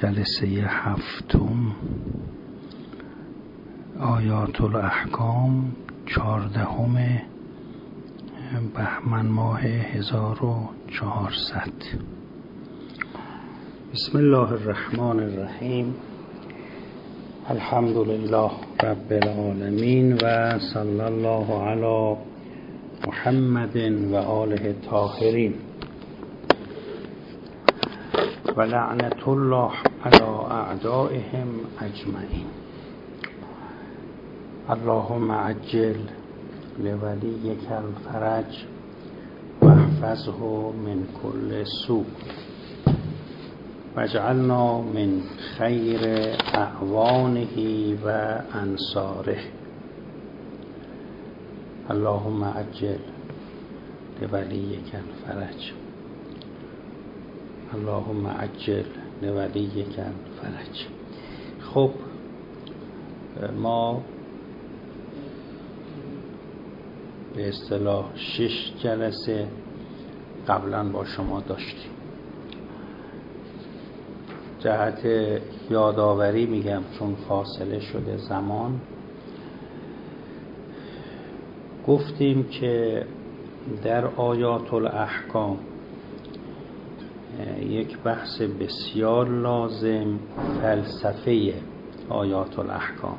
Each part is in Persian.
جلسه هفتم آیات الاحکام 14 بهمن ماه 1400. بسم الله الرحمن الرحیم. الحمد لله رب العالمین و صلی الله علی محمد و آله الطاهرین و لعنت الله علی اعدائهم اجمعین. اللهم عجل لولیک الفرج و احفظه من كل سوء واجعلنا من خیر اعوانه و انصاره. اللهم عجل لولیک الفرج. اللهم عجل لولیک الفرج. خب ما به اصطلاح 6 جلسه قبلا با شما داشتیم. جهت یادآوری میگم چون فاصله شده زمان، گفتیم که در آیات الاحکام یک بحث بسیار لازم فلسفه آیات الاحکام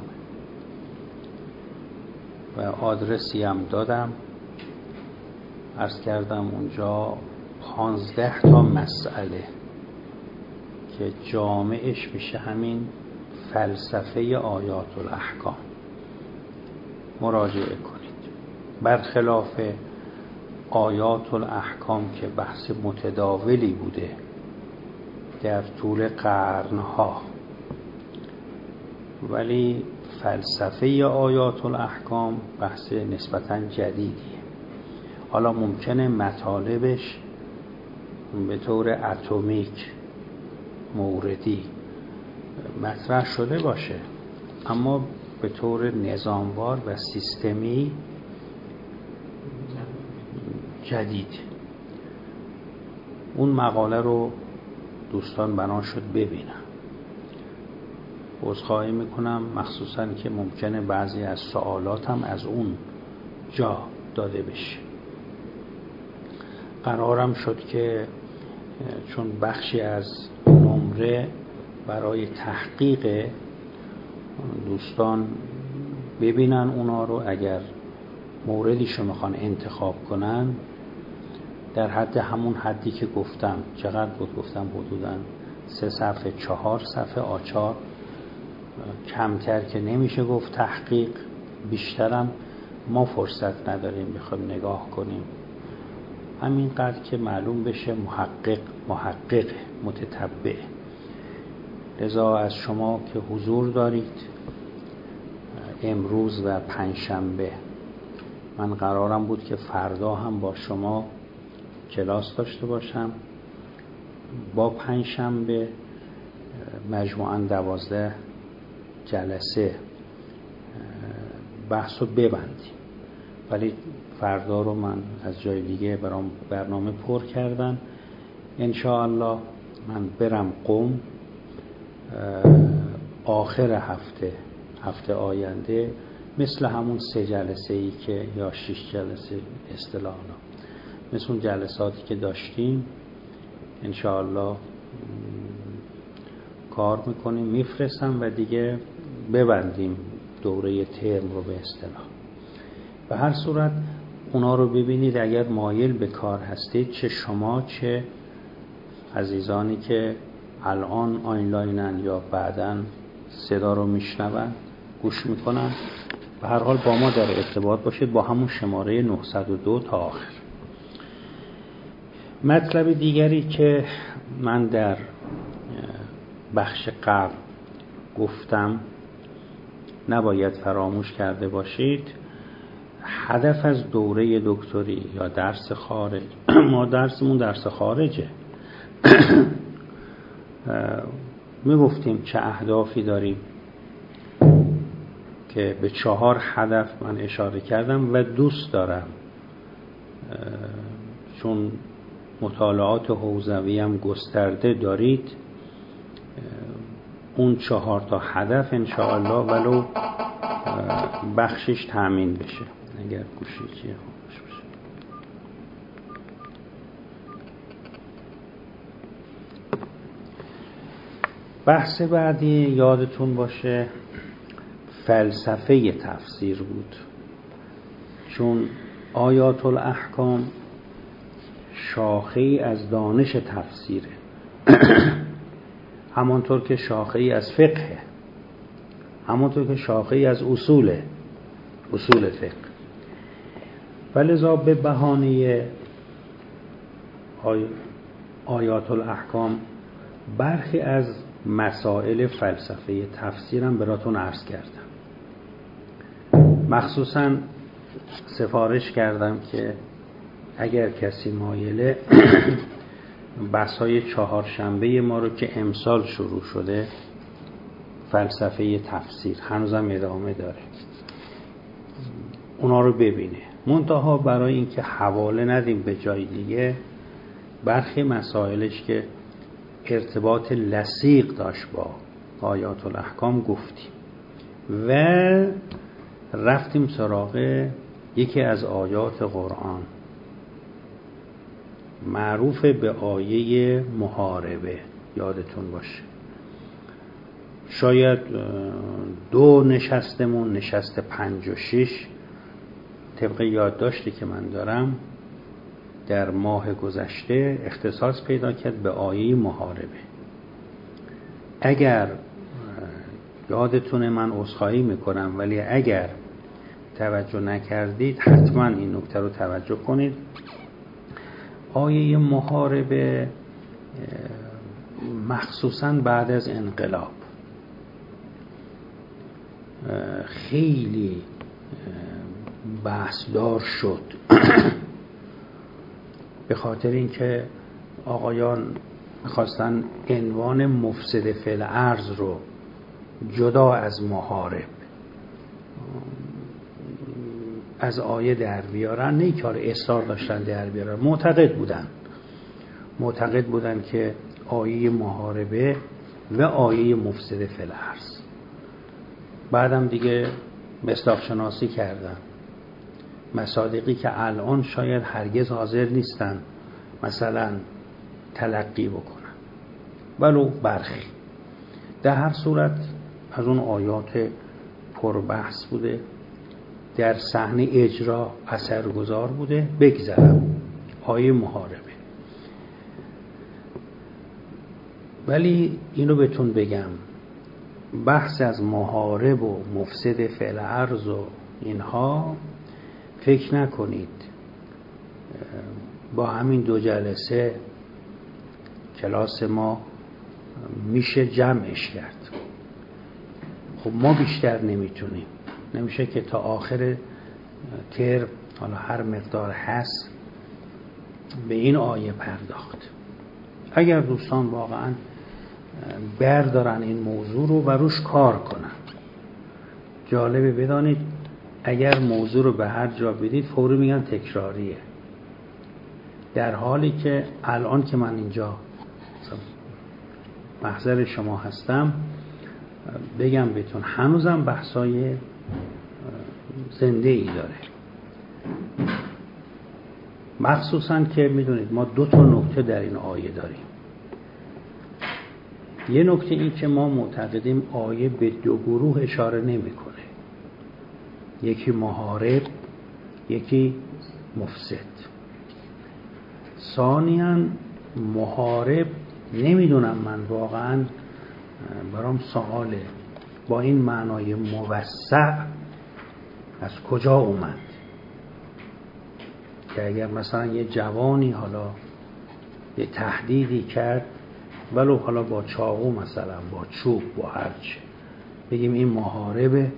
و آدرسی هم دادم، عرض کردم اونجا 15 تا مسئله که جامعش میشه همین فلسفه آیات الاحکام. مراجعه کنید. برخلاف آیات الاحکام که بحث متداولی بوده در طول قرنها، ولی فلسفه آیات الاحکام بحث نسبتاً جدیدیه. حالا ممکنه مطالبش به طور اتمیک موردی مطرح شده باشه، اما به طور نظاموار و سیستمی جدید. اون مقاله رو دوستان بنا شد ببینن. عذرخواهی میکنم مخصوصا که ممکنه بعضی از سوالات هم از اون جا داده بشه. قرارم شد که چون بخشی از نمره برای تحقیق دوستان ببینن اونا رو، اگر موردیشو میخوان انتخاب کنن در حد همون حدی که گفتم. چقدر بود؟ گفتم حدوداً 3 صفحه 4 صفحه آچار، کمتر که نمیشه گفت تحقیق، بیشترم ما فرصت نداریم بخوایم نگاه کنیم. همینقدر که معلوم بشه محقق متتبع. لذا از شما که حضور دارید امروز و پنجشنبه، من قرارم بود که فردا هم با شما کلاس داشته باشم، با پنجشنبه مجموعاً 12 جلسه بحث رو ببندیم، ولی فردا رو من از جای دیگه برام برنامه پر کردم. انشاءالله من برم قم آخر هفته آینده، مثل همون 3 جلسه‌ای که یا 6 جلسه اصطلاحاً مثل اون جلساتی که داشتیم انشاءالله کار میکنیم، میفرستم و دیگه ببندیم دوره ترم رو به اصطلاح. به هر صورت اونا رو ببینید. اگر مایل به کار هستید، چه شما چه عزیزانی که الان آنلاینن یا بعداً صدا رو میشنون گوش میکنن، به هر حال با ما در ارتباط باشید با همون شماره 902 تا آخر. مطلب دیگری که من در بخش قبل گفتم نباید فراموش کرده باشید، هدف از دوره دکتری یا درس خارج، ما درسمون درس خارجه، میگفتیم چه اهدافی داریم که به 4 هدف من اشاره کردم و دوست دارم چون مطالعات حوزوی هم گسترده دارید اون 4 تا هدف انشاءالله ولو بخشش تأمین بشه. اگر گوشی چیه خوبش بشه. بحث بعدی یادتون باشه فلسفه تفسیر بود، چون آیات الاحکام شاخه‌ای از دانش تفسیره همانطور که شاخه‌ای از فقه، همانطور که شاخه‌ای از اصول فقه. ولذا به بهانه آیات الاحکام برخی از مسائل فلسفه تفسیرم براتون عرض کردم. مخصوصا سفارش کردم که اگر کسی مایله بحث‌های 4 شنبه ما رو که امسال شروع شده، فلسفه تفسیر هنوزم ادامه داره، اونا رو ببینه. منتها برای اینکه حواله ندیم به جای دیگه، برخی مسائلش که ارتباط لصیق داشت با آیات الاحکام گفتیم و رفتیم سراغ یکی از آیات قرآن معروف به آیه محاربه. یادتون باشه شاید 2 نشستمون، نشست 5 و 6 طبق یادداشتی که من دارم در ماه گذشته اختصاص پیدا کرد به آیه محاربه. اگر یادتونه من عذرخواهی میکنم، ولی اگر توجه نکردید حتما این نکته رو توجه کنید. آیه محاربه مخصوصا بعد از انقلاب خیلی بحثدار شد به خاطر اینکه آقایان میخواستن عنوان مفسد فی الارض رو جدا از محارب از آیه در بیارن، نه کار اصرار داشتن در بیارن، معتقد بودن که آیه محاربه و آیه مفسد فی الارض. بعدم دیگه مصداق شناسی کردن، مصادیقی که الان شاید هرگز حاضر نیستن مثلا تلقی بکنن، ولو برخی. در هر صورت از اون آیات پربحث بوده، در صحنه اجرا اثرگذار بوده. بگذرم آیه محاربه، ولی اینو بهتون بگم بحث از محارب و مفسد فی الارض و اینها فکر نکنید با همین 2 جلسه کلاس ما میشه جمعش کرد. خب ما بیشتر نمیتونیم، نمیشه که تا آخر ترم حالا هر مقدار هست به این آیه پرداخت. اگر دوستان واقعا بردارن این موضوع رو و روش کار کنن. جالبه بدانید اگر موضوع رو به هر جا بدید فوری میگن تکراریه، در حالی که الان که من اینجا محضر شما هستم بگم بهتون هنوزم بحثای زنده ای داره. مخصوصا که میدونید ما 2 تا نکته در این آیه داریم. یه نکته این که ما معتقدیم آیه به 2 گروه اشاره نمیکنه، یکی محارب یکی مفسد. ثانیاً محارب نمیدونم، من واقعا برام سواله با این معنای موسع از کجا اومد، که اگر مثلا یه جوانی حالا یه تهدیدی کرد ولو حالا با چاقو مثلا با چوب با هرچی، بگیم این محاربه،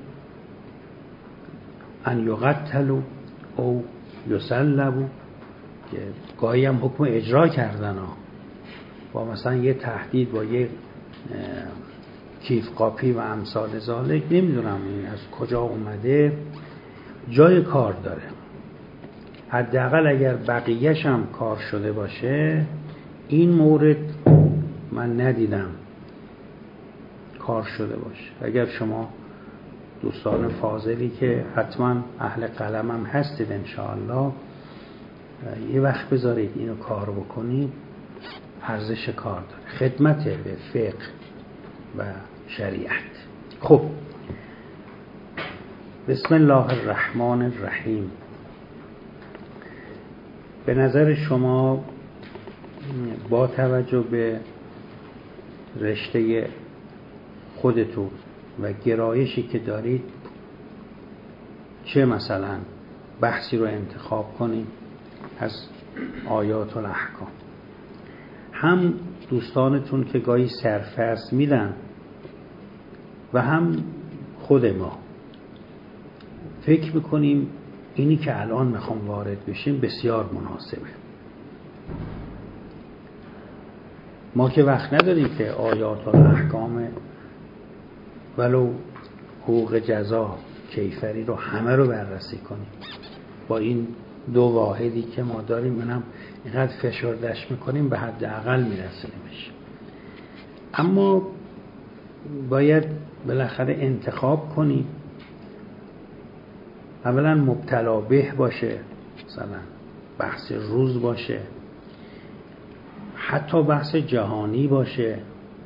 ان یقتلوا او یسلبوا، که گاهی هم حکم اجرا کردن با مثلا یه تهدید با یه کیف قاپی و امثال ذالک. نمیدونم این از کجا اومده، جای کار داره. حداقل اگر بقیه‌ش هم کار شده باشه این مورد من ندیدم کار شده باشه. اگر شما دوستان فاضلی که حتما اهل قلم هم هستید انشاءالله، یه وقت بذارید اینو کار بکنید، ارزش کار داره، خدمت به فقه و شریعت. خب بسم الله الرحمن الرحیم. به نظر شما با توجه به رشته خودتون و گرایشی که دارید چه مثلا بحثی رو انتخاب کنید از آیات و احکام؟ هم دوستانتون که گاهی سرفصل میدن و هم خود ما فکر میکنیم اینی که الان میخوام وارد بشیم بسیار مناسبه. ما که وقت نداریم که آیات و احکام ولو حقوق جزا کیفری رو همه رو بررسی کنیم. با این دو واحدی که ما داریم منم اینقدر فشردش میکنیم به حداقل میرسونیمش. اما باید بالاخره انتخاب کنیم. اولا مبتلا به باشه، مثلا بحث روز باشه، حتی بحث جهانی باشه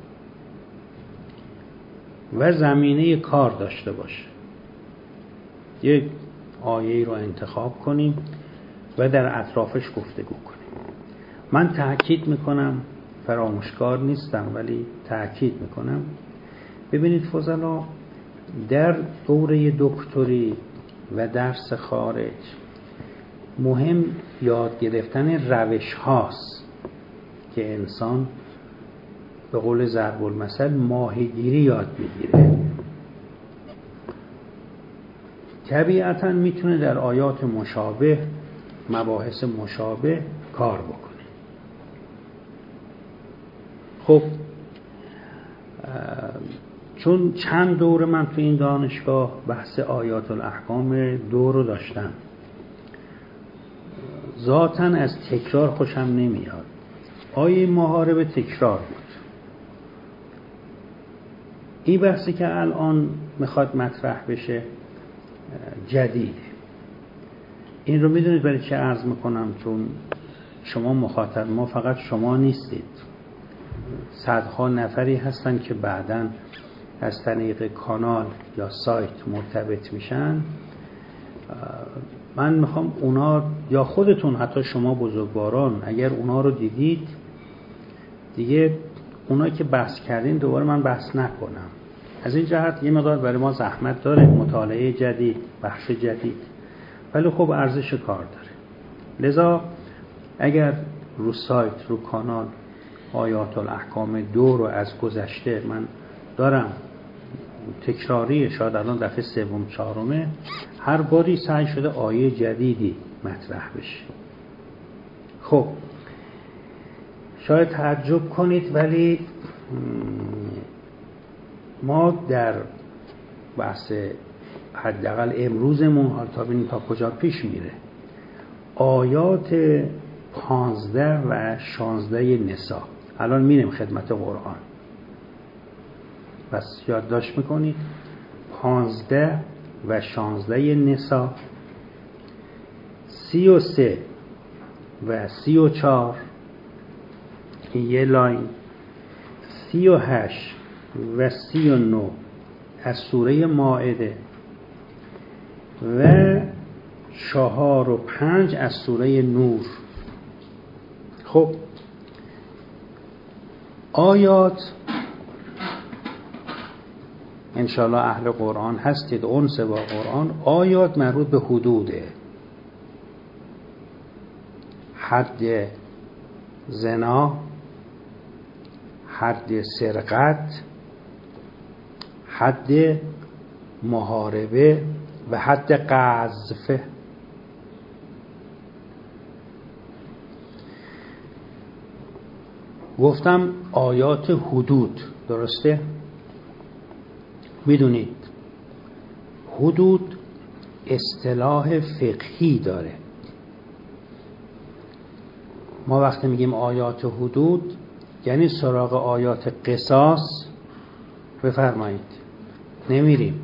و زمینه کار داشته باشه. یک آیه رو انتخاب کنیم و در اطرافش گفتگو کنیم. من تأکید میکنم، فراموشکار نیستم ولی تأکید میکنم، ببینید فضلا، در دوره دکتری و درس خارج مهم یاد گرفتن روش هاست که انسان به قول ضرب المثل ماهیگیری یاد بگیره. طبیعتا میتونه در آیات مشابه، مباحث مشابه کار بکنه. خب چون چند دوره من تو این دانشگاه بحث آیات الاحکام 2 رو داشتم، ذاتاً از تکرار خوشم نمیاد. آیه محاربه تکرار بود. این بحثی که الان میخواد مطرح بشه جدیده. این رو میدونید برای چه عرض میکنم؟ چون شما مخاطب ما فقط شما نیستید، صدها نفری هستن که بعداً از طریق کانال یا سایت مرتبط میشن. من میخوام اونا یا خودتون، حتی شما بزرگواران، اگر اونا رو دیدید دیگه اونا که بحث کردین دوباره من بحث نکنم. از این جهت یه مقدار برای ما زحمت داره، مطالعه جدید، بحث جدید، ولی خب ارزش کار داره. لذا اگر رو سایت، رو کانال آیات الاحکام 2 رو از گذشته من دارم تکراری، شاید الان دفعه 3 4 هر باری سعی شده آیه جدیدی مطرح بشه. خب شاید تعجب کنید ولی ما در بحث حداقل امروزمون، حالا تا ببینیم تا کجا پیش میره، آیات 15 و 16 نساء، الان میریم خدمت قرآن، پس یادداشت میکنید 15 و 16 نساء، 33 و 34 این یه لاین، 38 و 39 از سوره مائده و 4 و 5 از سوره نور. خب آیات انشاءالله اهل قرآن هستید، انس با قرآن. آیات مربوط به حدوده، حد زنا، حد سرقت، حد محاربه و حد قذف. گفتم آیات حدود، درسته؟ میدونید حدود اصطلاح فقهی داره. ما وقتی میگیم آیات حدود یعنی سراغ آیات قصاص بفرمایید. نمیریم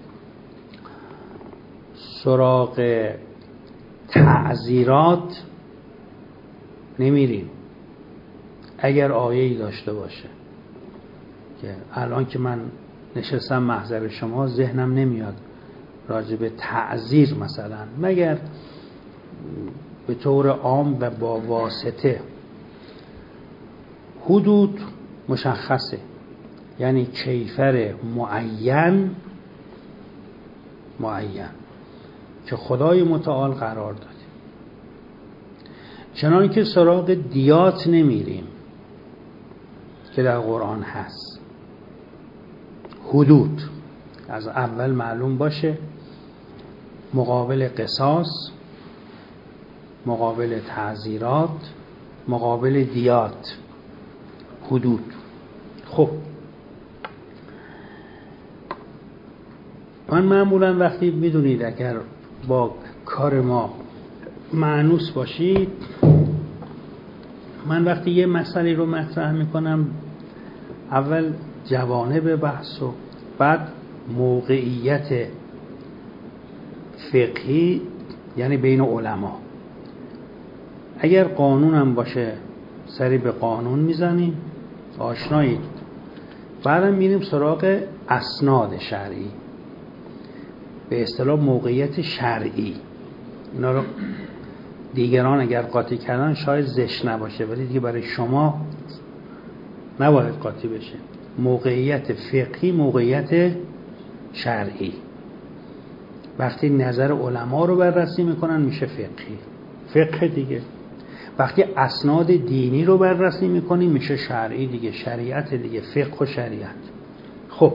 سراغ تعزیرات، نمیریم. اگر آیه‌ای داشته باشه که الان که من نشستم محضر شما ذهنم نمیاد راجع به تعزیر مثلا، مگر به طور عام و با واسطه. حدود مشخصه، یعنی کیفر معین که خدای متعال قرار داده. چنان که سراغ دیات نمیریم که در قرآن هست. حدود از اول معلوم باشه، مقابل قصاص، مقابل تعزیرات، مقابل دیات، حدود. خب من معمولا وقتی میدونید اگر با کار ما مانوس باشید، من وقتی یه مسئله رو مطرح میکنم اول جوانب بحث و بعد موقعیت فقهی، یعنی بین علما. اگر قانونم باشه سری به قانون میزنیم، آشنایید. بعدم میریم سراغ اسناد شرعی، به اصطلاح موقعیت شرعی. اینا رو دیگران اگر قاطی کردن شاید زشت نباشه، ولی دیگه برای شما نباید قاطی بشه. موقعیت فقهی، موقعیت شرعی. وقتی نظر علما رو بررسی میکنن میشه فقهی، فقه دیگه. وقتی اسناد دینی رو بررسی میکنیم میشه شرعی دیگه، شریعت دیگه، فقه و شریعت. خب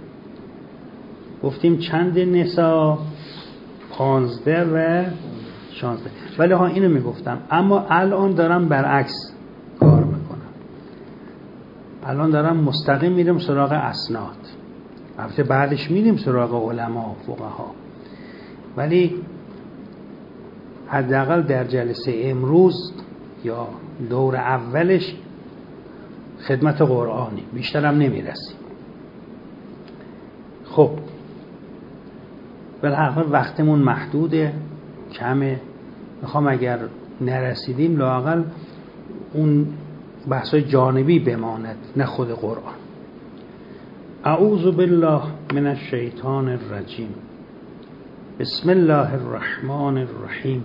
گفتیم چند نساء؟ 15 و 16. ولی ها اینو میگفتم، اما الان دارم برعکس کار میکنم. الان دارم مستقیم میرم سراغ اسناد. البته بعدش میریم سراغ علما و فقها، ولی حداقل در جلسه امروز یا دور اولش خدمت قرآنی، بیشترم نمیرسیم. خب بالاخره وقتمون محدوده، کمه. میخوام اگر نرسیدیم لااقل اون بحثای جانبی بماند، نه خود قرآن. اعوذ بالله من الشیطان الرجیم. بسم الله الرحمن الرحیم.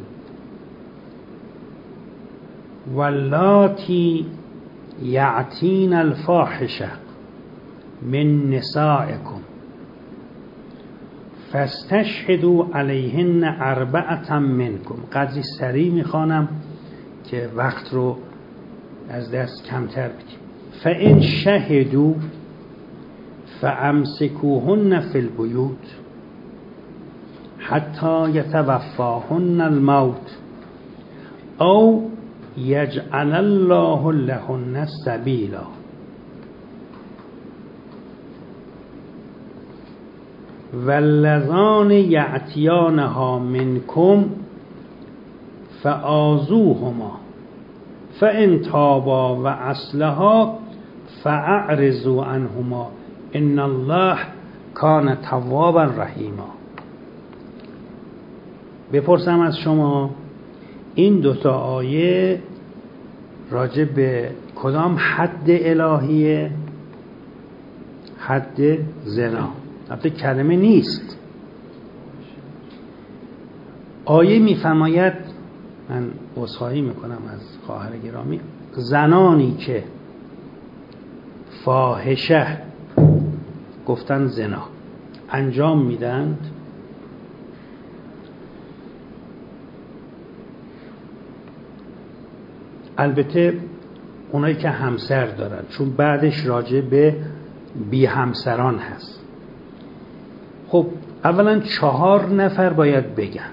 واللاتی یأتین الفاحشه من نسائکم فاستشهدوا علیهن 4 منکم. قدری سریع میخوانم که وقت رو از دست کمتر بدیم. فان شهدوا فامسکوهن فی البیوت حتی یتوفاهن الموت او یجعل الله لهن سبیلا. واللذان یأتیانها منکم فآذوهما فإن تابا و اصلحا فاعرضوا عنهما ان الله کان توابا رحیما. بپرسم از شما این دوتا آیه راجع به کدام حد الهیه؟ حد زنا. البته کلمه نیست، آیه میفرماید، من عذرخواهی میکنم از خواهر گرامی، زنانی که فاحشه گفتن زنا انجام میدند البته اونایی که همسر دارن، چون بعدش راجع به بی همسران هست. خب اولا 4 نفر باید بگن،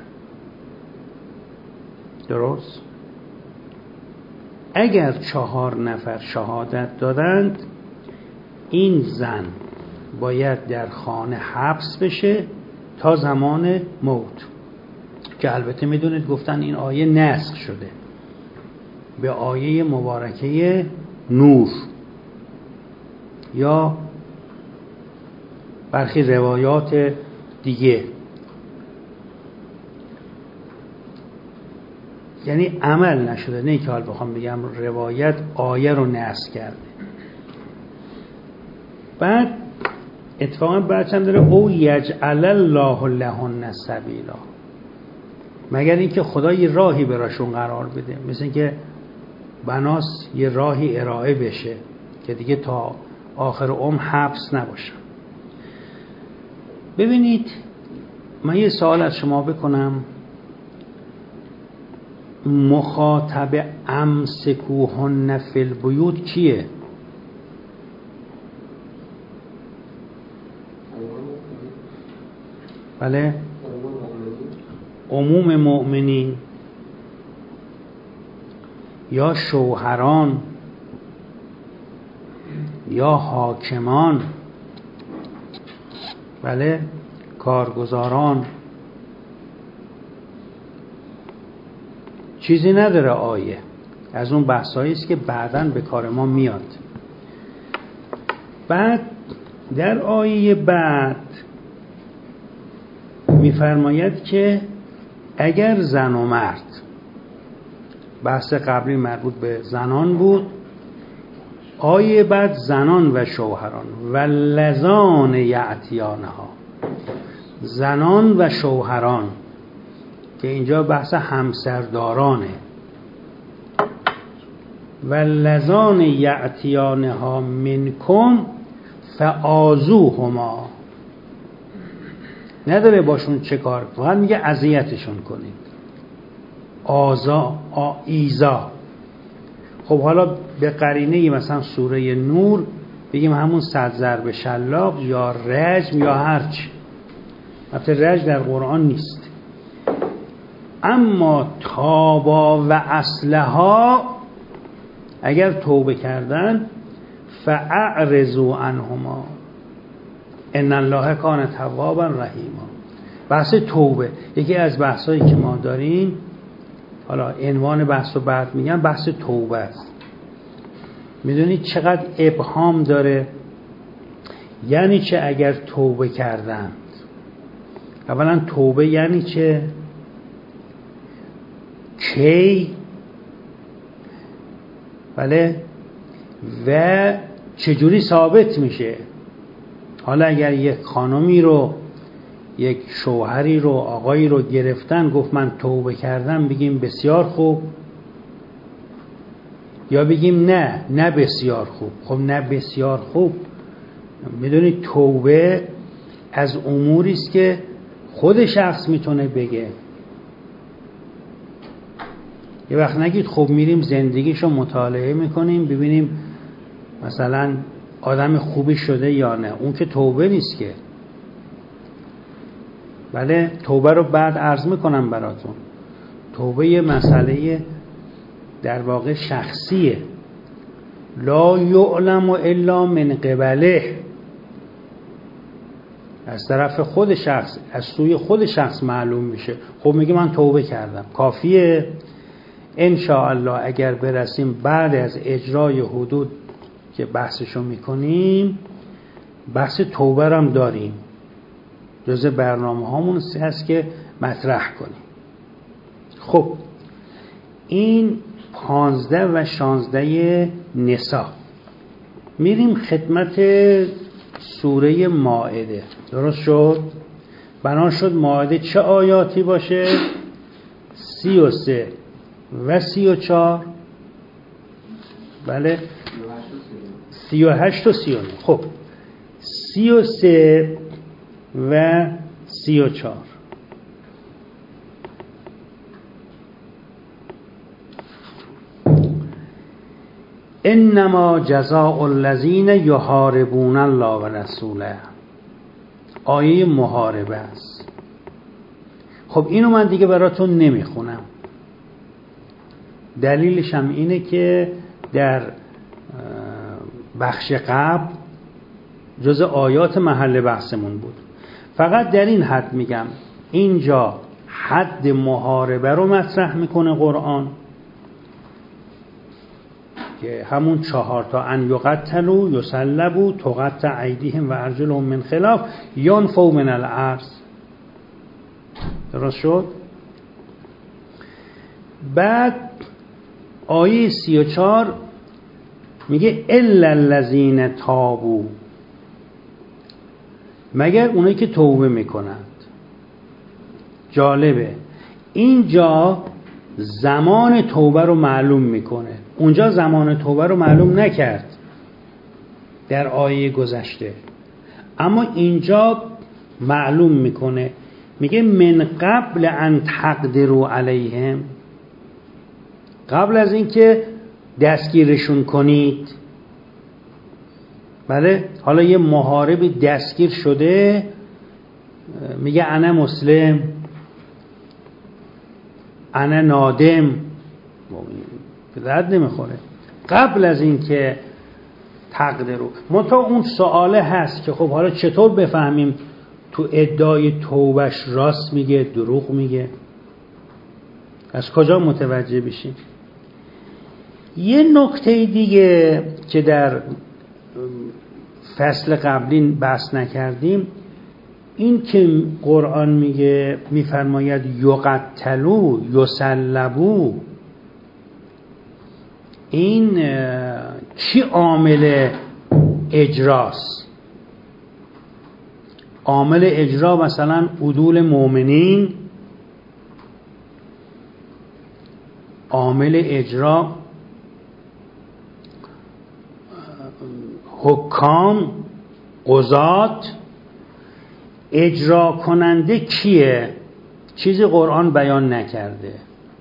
درست؟ اگر 4 نفر شهادت دادند این زن باید در خانه حبس بشه تا زمان موت، که البته میدونید گفتن این آیه نسخ شده به آیه مبارکه نور یا برخی روایات دیگه. یعنی عمل نشده، نه که حال بخوام بگم روایت آیه رو نسخ کرده. بعد اتفاقا بعدش هم داره او یجعل الله لهن سبیلا، مگر اینکه خدا یه راهی براشون قرار بده، مثل اینکه بناس یه راهی ارائه بشه که دیگه تا آخر عمر حبس نباشن. ببینید من یه سوال از شما بکنم، مخاطب امسکوهن فی البیوت کیه؟ بله، عموم مؤمنین یا شوهران یا حاکمان، بله، کارگزاران. چیزی نداره آیه، از اون بحثایی است که بعداً به کار ما میاد. بعد در آیه بعد میفرماید که اگر زن و مرد، بحث قبلی مربوط به زنان بود، آیه بعد زنان و شوهران و لذان یعتیانها، زنان و شوهران که اینجا بحث همسردارانه، و لذان یعتیانها منکم فآذوهما، نداره باشون چه کار، فقط میگه اذیتشون کنید. ایذا. خب حالا به قرینه مثلا سوره نور بگیم همون 100 ضرب شلاق یا رجم یا هرچی، البته رجم در قرآن نیست. اما تابا و اصلها، اگر توبه کردن، فاعرضوا عنهما ان الله کان توابا رحیما. بحث توبه یکی از بحثایی که ما داریم، حالا عنوان بحث رو بعد میگم، بحث توبه است. میدونید چقدر ابهام داره؟ یعنی چه اگر توبه کردند؟ اولا توبه یعنی چه؟ کی؟ بله، و چجوری ثابت میشه؟ حالا اگر یک خانمی رو، یک شوهری رو، آقایی رو گرفتن گفت من توبه کردم، بگیم بسیار خوب، یا بگیم نه بسیار خوب؟ خب نه بسیار خوب. میدونید توبه از اموری است که خود شخص میتونه بگه. یه وقت نگید خب میریم زندگیشو مطالعه میکنیم ببینیم مثلا آدم خوبی شده یا نه، اون که توبه نیست که. بله، توبه رو بعد عرض میکنم براتون. توبه یه مسئله در واقع شخصیه، لا یعلم الا من قبله، از طرف خود شخص، از سوی خود شخص معلوم میشه. خب میگه من توبه کردم، کافیه؟ ان شاء الله اگر برسیم بعد از اجرای حدود که بحثشو میکنیم، بحث توبه هم داریم، جزء برنامه هامون هست که مطرح کنیم. خب این 15 و 16 نساء. میریم خدمت سوره مائده. درست شد؟ بنا شد مائده چه آیاتی باشه؟ 33 و 34. بله، 38 و 39. خب 33 و 34. انما جزاء الذین یحاربون الله و رسوله. آیه محاربه است. خب اینو من دیگه براتون نمیخونم، دلیلش هم اینه که در بخش قبل جز آیات محل بحثمون بود. فقط در این حد میگم، اینجا حد محاربه رو مطرح میکنه قرآن، که همون 4 تا ان یقتلوا یصلبوا تقطع ایدیهم و ارجلهم من خلاف ینفوا من الارض. درست شد؟ بعد آیه 34 میگه الا الذین تابوا، مگر اونایی که توبه میکنند. جالبه اینجا زمان توبه رو معلوم میکنه، اونجا زمان توبه رو معلوم نکرد در آیه گذشته، اما اینجا معلوم میکنه. میگه من قبل ان تقدروا علیهم، قبل از اینکه دستگیرشون کنید. بله، حالا یه محاربی دستگیر شده میگه انا مسلم، انا نادم، به درد نمیخوره. قبل از اینکه تقدروا، منتها اون سواله هست که خب حالا چطور بفهمیم تو ادعای توبش راست میگه دروغ میگه؟ از کجا متوجه بشیم؟ یه نکته دیگه که در فصل قبلی بحث نکردیم، این که قرآن میگه میفرماید یقتلوا یصلبوا، این چی عامل اجراست؟ عامل اجرا مثلا عدول مؤمنین، عامل اجرا حکام، قضات. اجرا کننده کیه؟ چیزی قرآن بیان نکرده،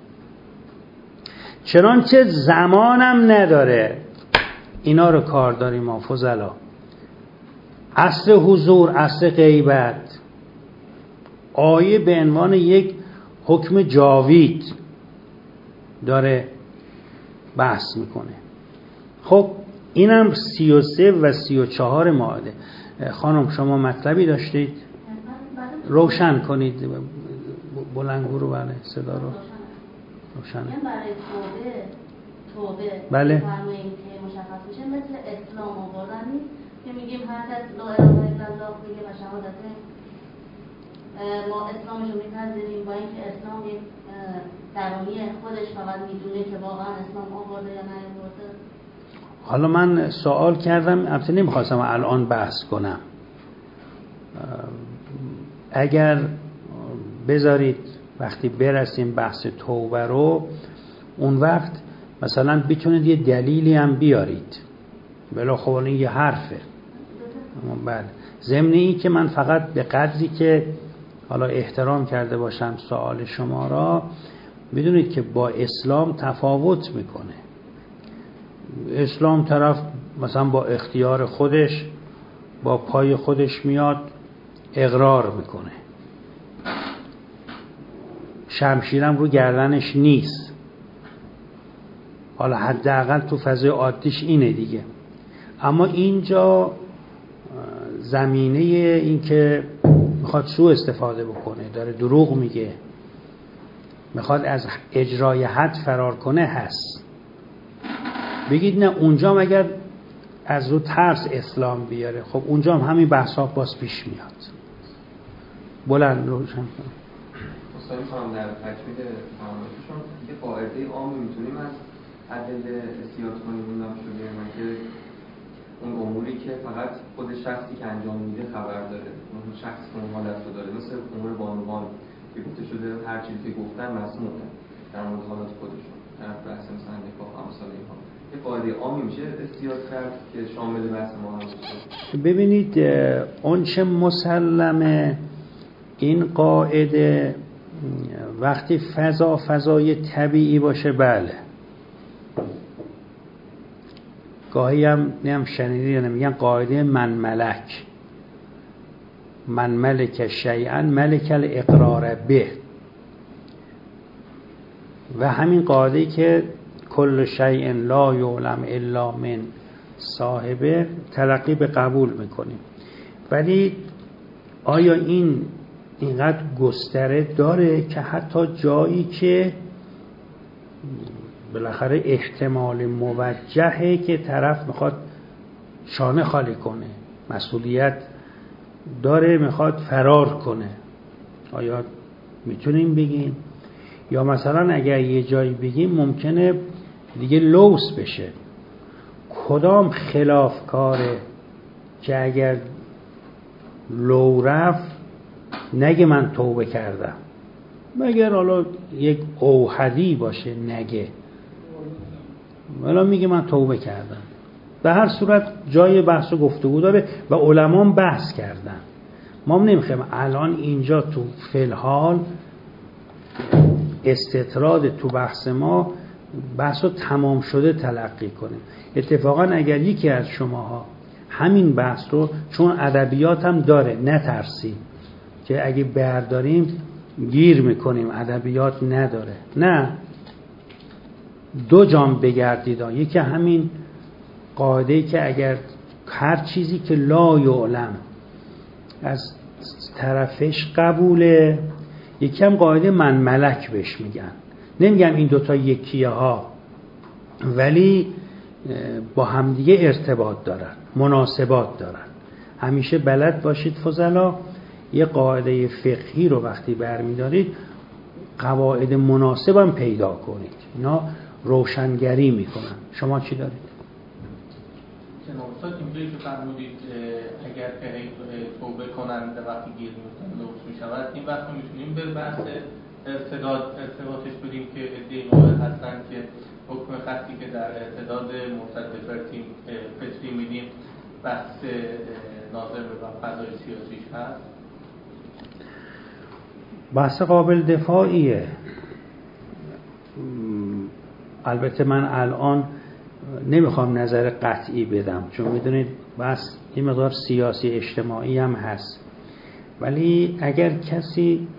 چنانچه زمانم نداره. اینا رو کار داریم ما فضلا. اصل حضور، اصل غیبت، آیه به عنوان یک حکم جاوید داره بحث میکنه. خب اینم 33 و 34 ماده. خانم شما مطلبی داشتید؟ روشن کنید بلندگو رو، بله صدا رو روشن. برای توبه بله فرماییم که مشخص میشه مثل اسلام آوردن نیست که میگیم هر کس لا اله الا الله میگه و شهادته ما اسلامش رو میپذیریم، با اینکه اسلام یک درونی خودش فقط میدونه که واقعا اسلام آورده یا نیاورده. حالا من سوال کردم، البته نمیخواستم الان بحث کنم، اگر بذارید وقتی برسیم بحث توبه رو، اون وقت مثلا بتونید یه دلیلی هم بیارید، بلا خب این یه حرفه. بله، ضمن این که من فقط به قدری که حالا احترام کرده باشم سوال شما را، بدونید که با اسلام تفاوت میکنه. اسلام طرف مثلا با اختیار خودش، با پای خودش میاد اقرار میکنه، شمشیرم رو گردنش نیست. حالا حداقل تو فضای عادیش اینه دیگه. اما اینجا زمینه این که میخواد سوء استفاده بکنه، داره دروغ میگه، میخواد از اجرای حد فرار کنه هست. بگید نه اونجا مگر از رو ترس اسلام بیاره، خب اونجا هم همین بحثا باز پیش میاد. بلند روشن کنم. مستقیم خواهم در تکمیل فرمایششون یه قاعده عام میتونیم از ادله استیاد کنیم، اونم شده من که اون اموری که فقط خود شخصی که انجام میده خبر داره، اون شخصی که اون حالت رو داره، مثل امور بانوان که گفته شده هر چیزی که گفتن مسموعه در مورد حالات خودشون، در بحث مثلا نکاح و امثال اینها. یه قاعده عامی میشه استیاد کرد که شامل بحث ما هم بشه. ببینید اون چه مسلمه، این قاعده وقتی فضای طبیعی باشه بله، گاهی هم نیم شنیدی نمیگن قاعده من ملک، من ملک شیئا ملک الاقرار به، و همین قاعده که کل شیء لا یعلم الا من صاحبه تلقی به قبول میکنیم. ولی آیا این اینقدر گستره داره که حتی جایی که بالاخره احتمال موجهه که طرف میخواد شانه خالی کنه، مسئولیت داره، میخواد فرار کنه. آیا میتونیم بگیم؟ یا مثلا اگر یه جایی بگیم ممکنه دیگه لوس بشه. کدام خلافکاره که اگر لو رفت نگه من توبه کردم، مگر حالا یک اوحدی باشه نگه، ولی میگه من توبه کردم. به هر صورت جای بحث و گفتگو داره و علما بحث کردن. ما نمیخوایم الان اینجا تو فلحال استطراد تو بحث ما بحث رو تمام شده تلقی کنیم. اتفاقا اگر یکی از شماها همین بحث رو، چون ادبیات هم داره، نترسیم که اگه برداریم گیر میکنیم ادبیات نداره، نه، دو جام بگردید. یکی همین قاعده‌ای که اگر هر چیزی که لا یعلم از طرفش قبوله، یکی هم قاعده من ملک بهش میگن. نمیگم این دوتا یکیه ها، ولی با همدیگه ارتباط دارن، مناسبات دارن. همیشه بلد باشید فضلا یه قاعده فقهی رو وقتی برمیدارید قواعد مناسبم پیدا کنید، اینا روشنگری میکنن. شما چی دارید؟ جناب استاد اینجایی که فرمودید اگر که توبه کنند وقتی گیر میفتن لوس میشود، این وقت میتونیم به بحث ارتباطش بدیم که ادعای قائل هستن که حکم خطی که در ارتداد مرتد فطری میدیم بحث ناظر به قضای سیاسیش هست؟ بحث قابل دفاعیه. البته من الان نمیخوام نظر قطعی بدم، چون میدونید بحث این مقدار سیاسی اجتماعی هم هست. ولی اگر کسی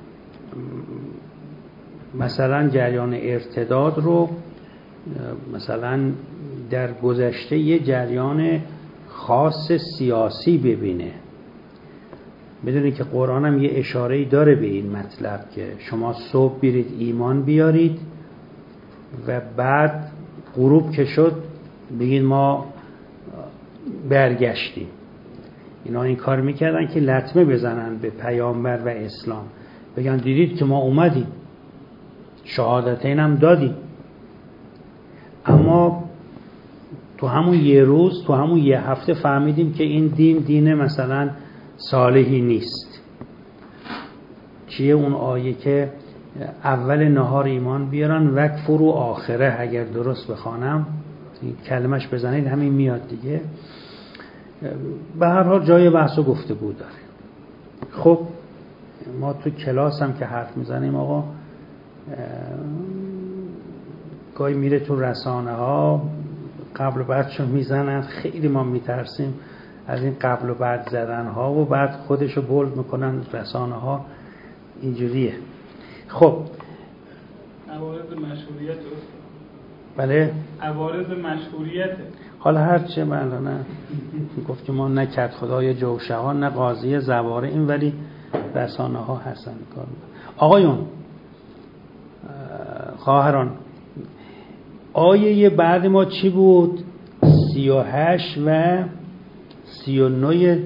مثلا جریان ارتداد رو مثلا در گذشته یه جریان خاص سیاسی ببینه، بدونید که قرآن هم یه اشاره‌ای داره به این مطلب که شما صبح برید ایمان بیارید و بعد غروب که شد بگید ما برگشتیم. اینا این کار میکردن که لطمه بزنن به پیامبر و اسلام، بگن دیدید که ما اومدیم، شهادتین هم دادیم، اما تو همون یه روز، تو همون یه هفته فهمیدیم که این دین مثلا صالحی نیست. چیه اون آیه که اول نهار ایمان بیارن وکفروا آخره، اگر درست بخوانم کلمش بزنید همین میاد دیگه. به هر حال جای بحث و گفتگو داره. خب ما تو کلاس هم که حرف میزنیم آقا، گاهی میره تو رسانه ها قبل و بعدشو میزنن، خیلی ما میترسیم از این قبل و بعد زدن ها و بعد خودشو بولد میکنن رسانه ها. اینجوریه. خب عوارض مشهوریت بله، عوارض مشهوریت. حالا هرچه نه گفت که ما نه کت خدای جوشهان نه قاضی زواره این، ولی رسانه ها هستن کار. آقایون خواهران، آیه بعد ما چی بود؟ 38 و 39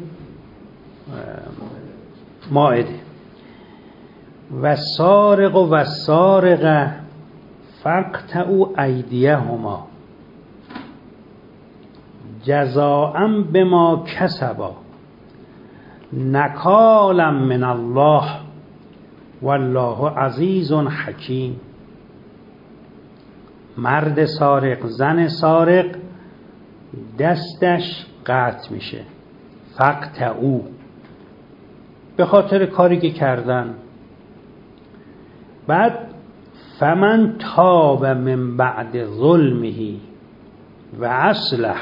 مائده. و سارق و سارقه فاقطعوا ایدیهما جزاء بما کسبا نکالا من الله والله عزیز حکیم. مرد سارق، زن سارق دستش قطع میشه، فاقطعوا، به خاطر کاری که کردن. بعد فمن تاب من بعد ظلمه و اصلح،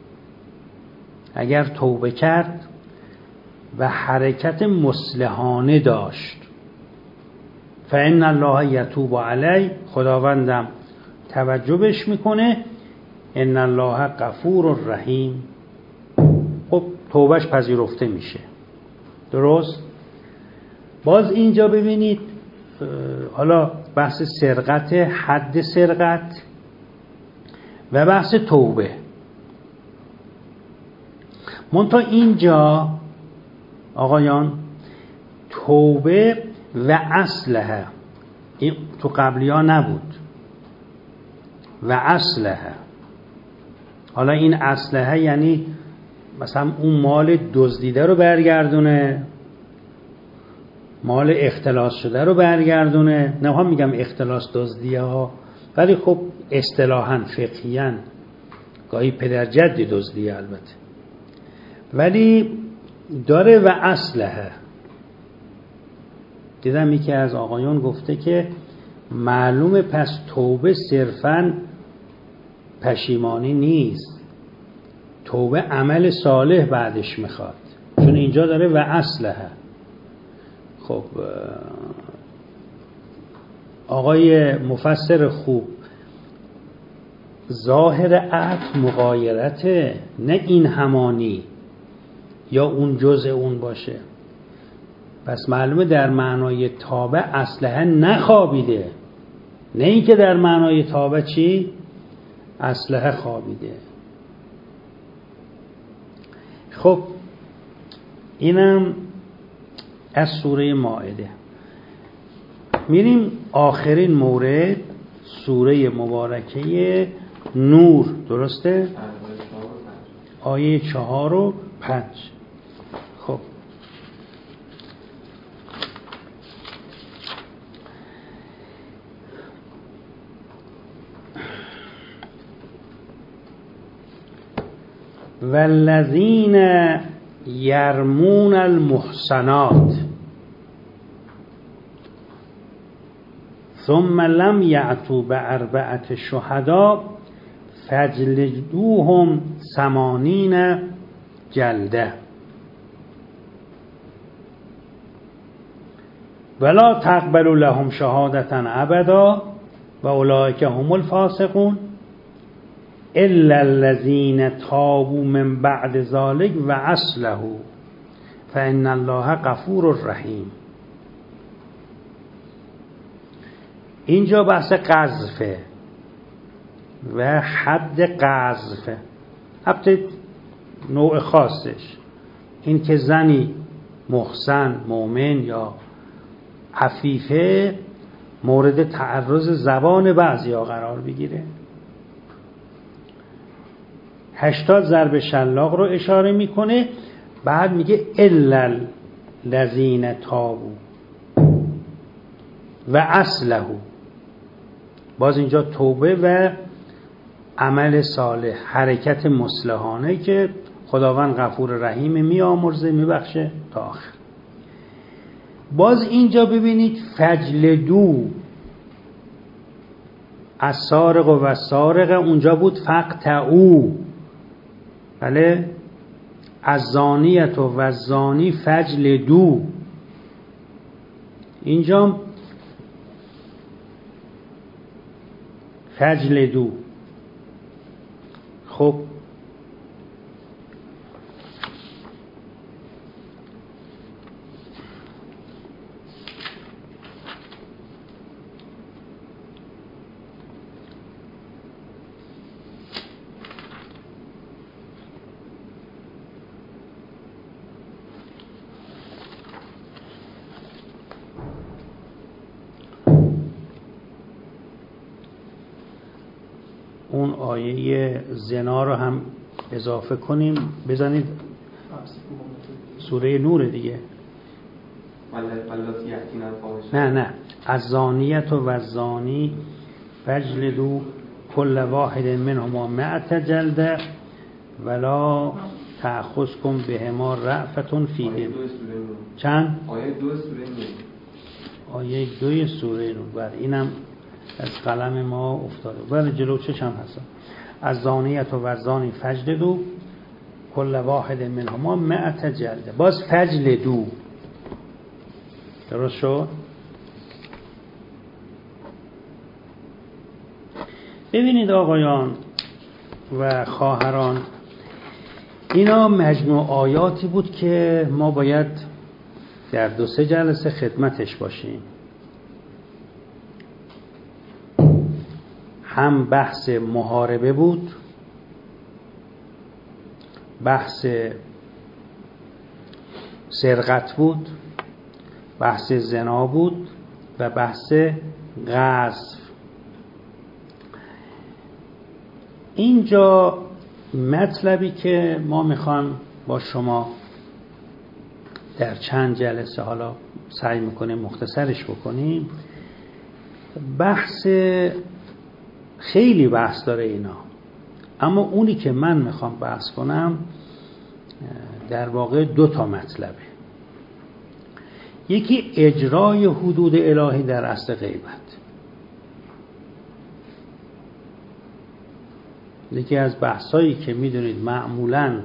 اگر توبه کرد و حرکت مصلحانه داشت، فإن الله یتوب علی، خداوندم توجهش میکنه، ان الله غفور رحیم. خب توبهش پذیرفته میشه. درست؟ باز اینجا ببینید، حالا بحث سرقت، حد سرقت و بحث توبه. منتها اینجا آقایان توبه و اصلها، این تو قبلی ها نبود. و اصلها، حالا این اصلها یعنی مثلا اون مال دزدیده رو برگردونه، مال اختلاس شده رو برگردونه. نه هم میگم اختلاس دزدیه ها، ولی خب اصطلاحاً فقهیاً گاهی پدر جدی دزدیه البته، ولی داره و اصلها. دیدم یکی از آقایون گفته که معلومه پس توبه صرفاً پشیمانی نیست، توبه عمل صالح بعدش میخواد، چون اینجا داره و اصلها. خب آقای مفسر خوب، ظاهر عطف مغایرته، نه این همانی یا اون جزء اون باشه. پس معلومه در معنای تابه اصلها نخوابیده، نه این که در معنای تابه چی؟ اصلها خوابیده. خب اینم از سوره مائده. میریم آخرین مورد، سوره مبارکه نور، درسته؟ آیه 4 و 5. خب والذین یرمون المحصنات ثم لم یأتوا بأربعة شهداء فاجلدوهم 80 جلده ولا تقبلوا لهم شهادة ابدا و اولئک هم الفاسقون الا الذين تابوا من بعد ذلك و اصلحوا فان الله غفور رحیم. اینجا بحث قذفه و حد قذف، البته نوع خاصش این که زنی محسن مؤمن یا عفیفه مورد تعرض زبان بعضیا قرار بگیره. 80 ضرب شلاق رو اشاره میکنه، بعد میگه الا الذین تابوا و اصلحوا. باز اینجا توبه و عمل صالح، حرکت مصلحانه که خداوند غفور رحیم، میآمرزه میبخشه تا آخر. باز اینجا ببینید فجلدو، السارق و السارقه اونجا بود فقطعوا، بله، الزانیة و الزانی فجلدو، اینجا فجلدو. خب اون آیه زنا رو هم اضافه کنیم، بزنید سوره نور دیگه. نه الزانیة و الزانی فاجلدوا كل واحد منهما 100 جلده ولا تأخذكم بهما رأفة فی دین. چند؟ آیه 2 سوره نور. بر اینم از قلم ما افتاده، ولی جلو چشم هستم. الزانیة و الزانی فجلدوا كل واحد منهما 100 جلده. باز فجلدوا، درست شد؟ ببینید آقایان و خواهران، اینا مجموع آیاتی بود که ما باید در 2-3 جلسه خدمتش باشیم. هم بحث محاربه بود، بحث سرقت بود، بحث زنا بود و بحث غصب. اینجا مطلبی که ما میخوام با شما در چند جلسه حالا سعی میکنیم مختصرش بکنیم، بحث خیلی بحث داره اینا، اما اونی که من میخوام بحث کنم در واقع 2 مطلبه. یکی اجرای حدود الهی در اصل غیبت. یکی از بحثایی که میدونید معمولاً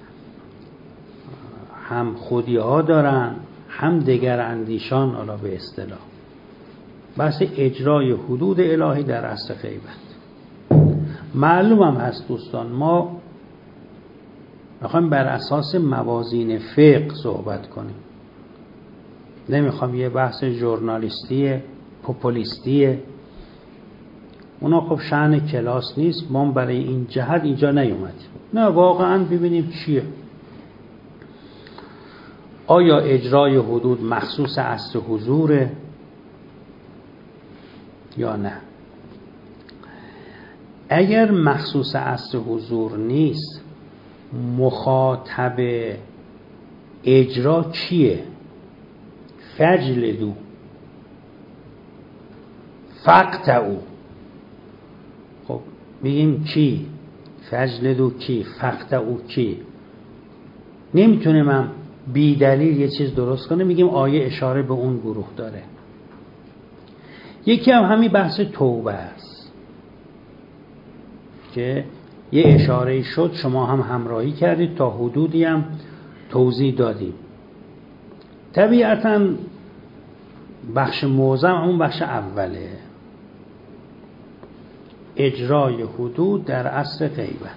هم خودی ها دارن هم دگر اندیشان، حالا به اصطلاح بحث اجرای حدود الهی در اصل غیبت. معلوم هم هست دوستان ما میخوایم بر اساس موازین فقه صحبت کنیم، نمیخوام یه بحث ژورنالیستی پوپولیستی، اونا خب شأن کلاس نیست، ما برای این جهت اینجا نیومدیم. نه واقعا ببینیم چیه، آیا اجرای حدود مخصوص اصل حضوره یا نه. اگر مخصوص اصل حضور نیست، مخاطب اجرا کیه؟ فجلدو فقطعو. خب میگیم کی؟ فجلدو کی؟ فقطعو کی؟ نمیتونیم هم بی دلیل یه چیز درست کنه، میگیم آیه اشاره به اون گروه داره. یکی هم همین بحث توبه است که یه اشاره شد، شما هم همراهی کردید، تا حدودی هم توضیح دادیم. طبیعتاً بخش موزم اون بخش اوله، اجرای حدود در اصل غیبت.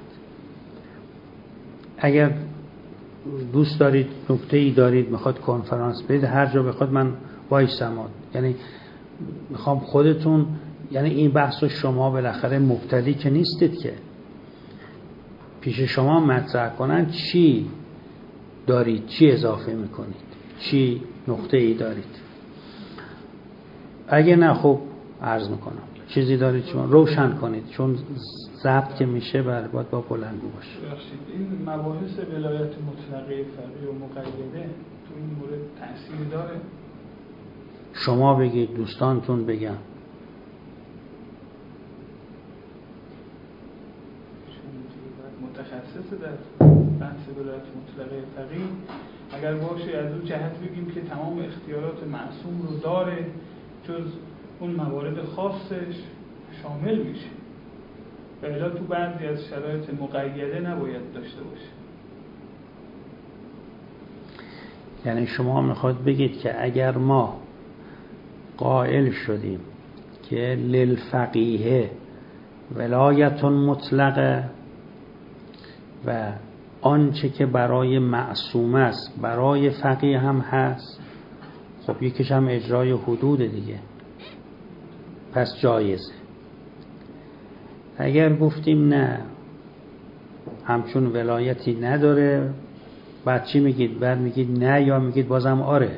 اگر دوست دارید نکته‌ای دارید میخواد کنفرانس بدید، هر جا بخواد من وایسم، یعنی میخوام خودتون، یعنی این بحث شما بالاخره مبتدی که نیستید که پیش شما مطرح کنن چی دارید، چی اضافه میکنید، چی نقطه‌ای دارید. اگه نه خب عرض میکنم چیزی دارید شما روشن کنید، چون ضبط که میشه باید با بلندگو باشه. این مباحث ولایت مطلقه فقیه و مقیده تو این مورد تأثیر داره؟ شما بگید، دوستانتون بگن. متخصص در بحث ولایت مطلقه فقیه اگر باشه از اون جهت بگیم که تمام اختیارات معصوم رو داره، جز اون موارد خاصش شامل میشه، و الا تو بعضی از شرایط مقیده نباید داشته باشه. یعنی شما میخواد بگید که اگر ما قائل شدیم که للفقیه ولایت مطلقه و آنچه که برای معصوم است برای فقیه هم هست، خب یکیش هم اجرای حدود دیگه، پس جایزه. اگر گفتیم نه همچون ولایتی نداره، بعد چی میگید؟ بعد میگید نه یا میگید بازم آره؟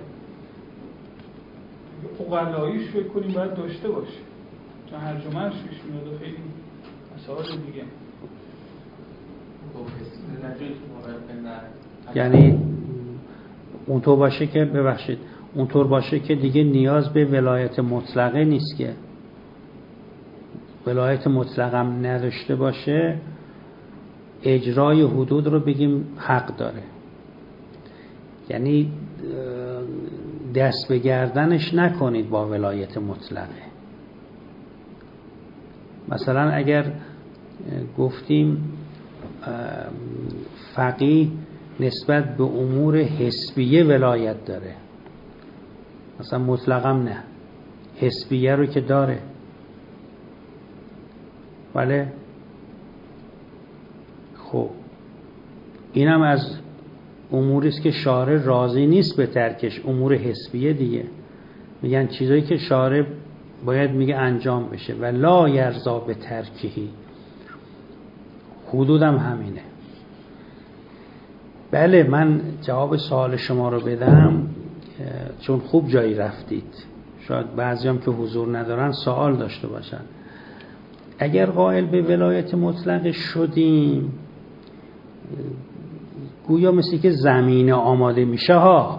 اقلاییش فکر کنیم باید داشته باشه، چون هر جمعش پیش میاد و خیلی مسائل دیگه. یعنی اونطور باشه که ببخشید اونطور باشه که دیگه نیاز به ولایت مطلقه نیست، که ولایت مطلقه هم نداشته باشه اجرای حدود رو بگیم حق داره. یعنی دست به گردنش نکنید با ولایت مطلقه. مثلا اگر گفتیم فقیه نسبت به امور حسبیه ولایت داره، مثلا مطلقم نه، حسبیه رو که داره، بله. خب اینم از اموری است که شارع راضی نیست به ترکش، امور حسبیه دیگه. میگن چیزایی که شارع باید میگه انجام بشه و لا یرضا به ترکهی. حدودم همینه. بله، من جواب سوال شما رو بدم چون خوب جایی رفتید. شاید بعضی هم که حضور ندارن سوال داشته باشن. اگر قائل به ولایت مطلقه شدیم، گویا مثل که زمینه آماده میشه ها،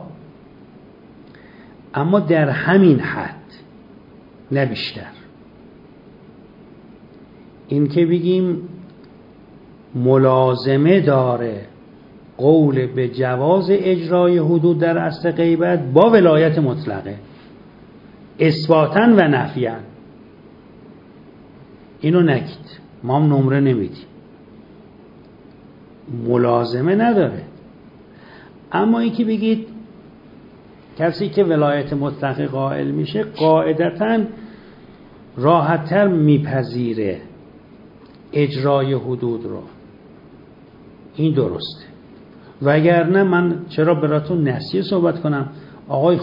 اما در همین حد، نه بیشتر. این که بگیم ملازمه داره قول به جواز اجرای حدود در اصل غیبت با ولایت مطلقه، اثباتاً و نفیاً. اینو نگید، ما هم نمره نمیدیم، ملازمه نداره. اما این که بگید کسی که ولایت مطلقه قائل میشه قاعدتاً راحت‌تر میپذیره اجرای حدود رو، این درسته. وگرنه من چرا براتون نسیه صحبت کنم؟ آقای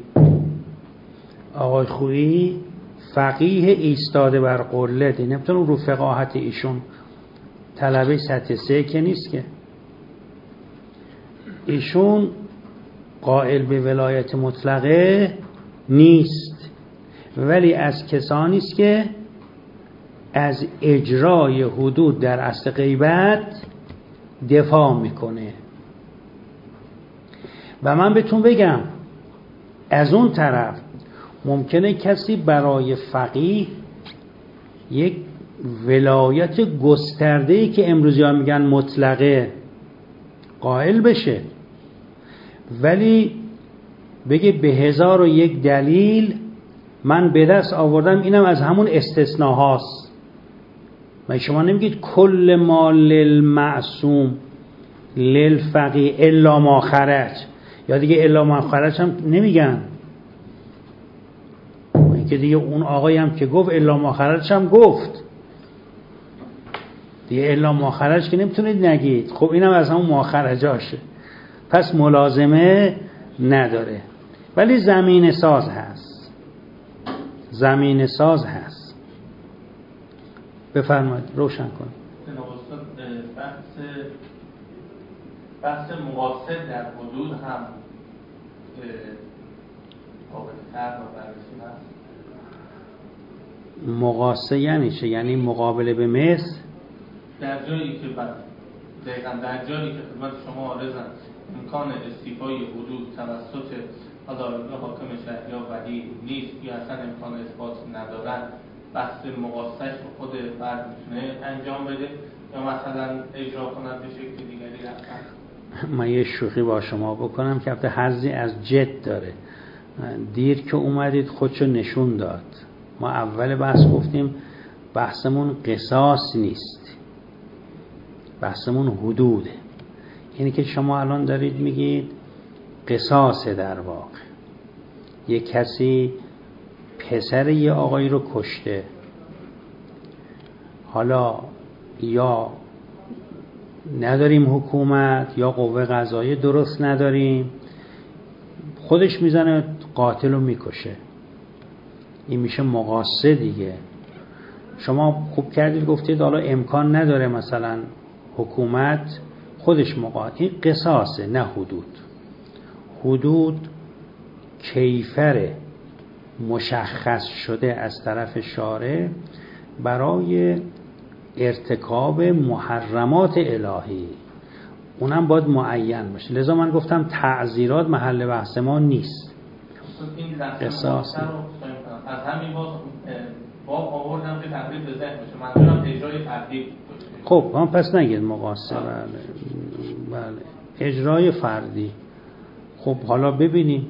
خویی فقیه ایستاده بر قله، نمیتونم رو فقاهت ایشون طلبه سطح 3 که نیست که. ایشون قائل به ولایت مطلقه نیست، ولی از کسانی است که از اجرای حدود در اصل غیبت دفاع میکنه. و من بهتون بگم از اون طرف ممکنه کسی برای فقیه یک ولایت گسترده‌ای که امروزی ها میگن مطلقه قائل بشه، ولی بگه به 1001 دلیل من به دست آوردم، اینم از همون استثناهاست. و شما نمیگید کل ما للمعصوم للفقیه الا ما خرج، یا دیگه الا ما خرج هم نمیگن. که دیگه اون آقایی هم که گفت الا ما خرج هم گفت دیگه، الا ما خرج که نمیتونید نگید. خب اینم از همون ما خرجاشه، پس ملازمه نداره. ولی زمین ساز هست، زمین ساز هست. بفرمایید روشن کنید. بحث مقاصد در حدود هم قابل طرح و بررسی هست. مقاصد یعنی چه؟ یعنی مقابله به مثل؟ در جایی که دقیقاً در جایی که خدمت شما عارضم امکان استیفای حدود توسط حاکم شهر یا ولی نیست یا اصلا امکان اثبات ندارن، بحث مقاصدش رو خود فرد میتونه انجام بده یا مثلا اجرا کنند به شکل دیگری رفتن. من یه شوخی با شما بکنم که حظی از جد داره. دیر که اومدید خودشو نشون داد. ما اول بحث گفتیم بحثمون قصاص نیست، بحثمون حدوده. اینی که شما الان دارید میگید قصاصه. در واقع یه کسی پسر یه آقایی رو کشته، حالا یا نداریم حکومت یا قوه قضاییه درست نداریم، خودش میزنه قاتل رو میکشه. این میشه مقاصد دیگه. شما خوب کردید گفتید حالا امکان نداره مثلا حکومت خودش مقاصد. این قصاصه نه حدود. حدود کیفر مشخص شده از طرف شارع برای ارتکاب محرمات الهی، اونم باید معین باشه. لذا من گفتم تعزیرات محل بحث ما نیست. قصاص از همین با آوردم که تقریب به ذهن بشه، منظورم اجرای فردی. خب هم پس نگید مقاصد. بله اجرای فردی. خب حالا ببینیم،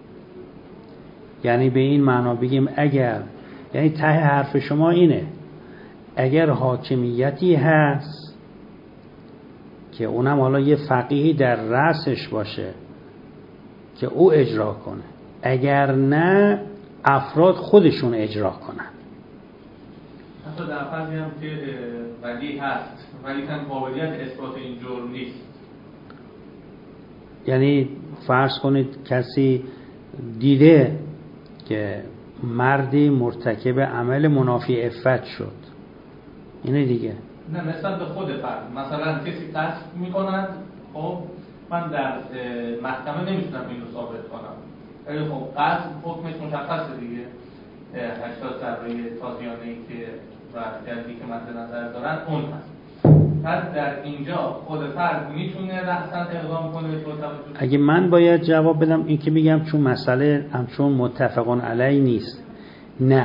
یعنی به این معنا بگیم اگر، یعنی ته حرف شما اینه اگر حاکمیتی هست که اونم حالا یه فقیهی در رأسش باشه که او اجرا کنه، اگر نه افراد خودشون اجرا کنن. حتی در فرضی هم که ولی هست ولی کن قابلیت اثبات این جرم نیست. یعنی فرض کنید کسی دیده که مردی مرتکب عمل منافی عفت شد، اینه دیگه. نه نسبت به خود فرد، مثلا کسی قصد میکنند، خب من در محکمه نمیتونم اینو ثابت کنم، ولی خب قصد حکمش مشخصه دیگه، 80 ضربه تازیانه‌ای که و جلدی که مد نظر دارن اون هست. پس در اینجا خود فرد میتونه رأساً اقدام کنه. اگه من باید جواب بدم این که میگم چون مسئله همچون متفقون علیه نیست، نه،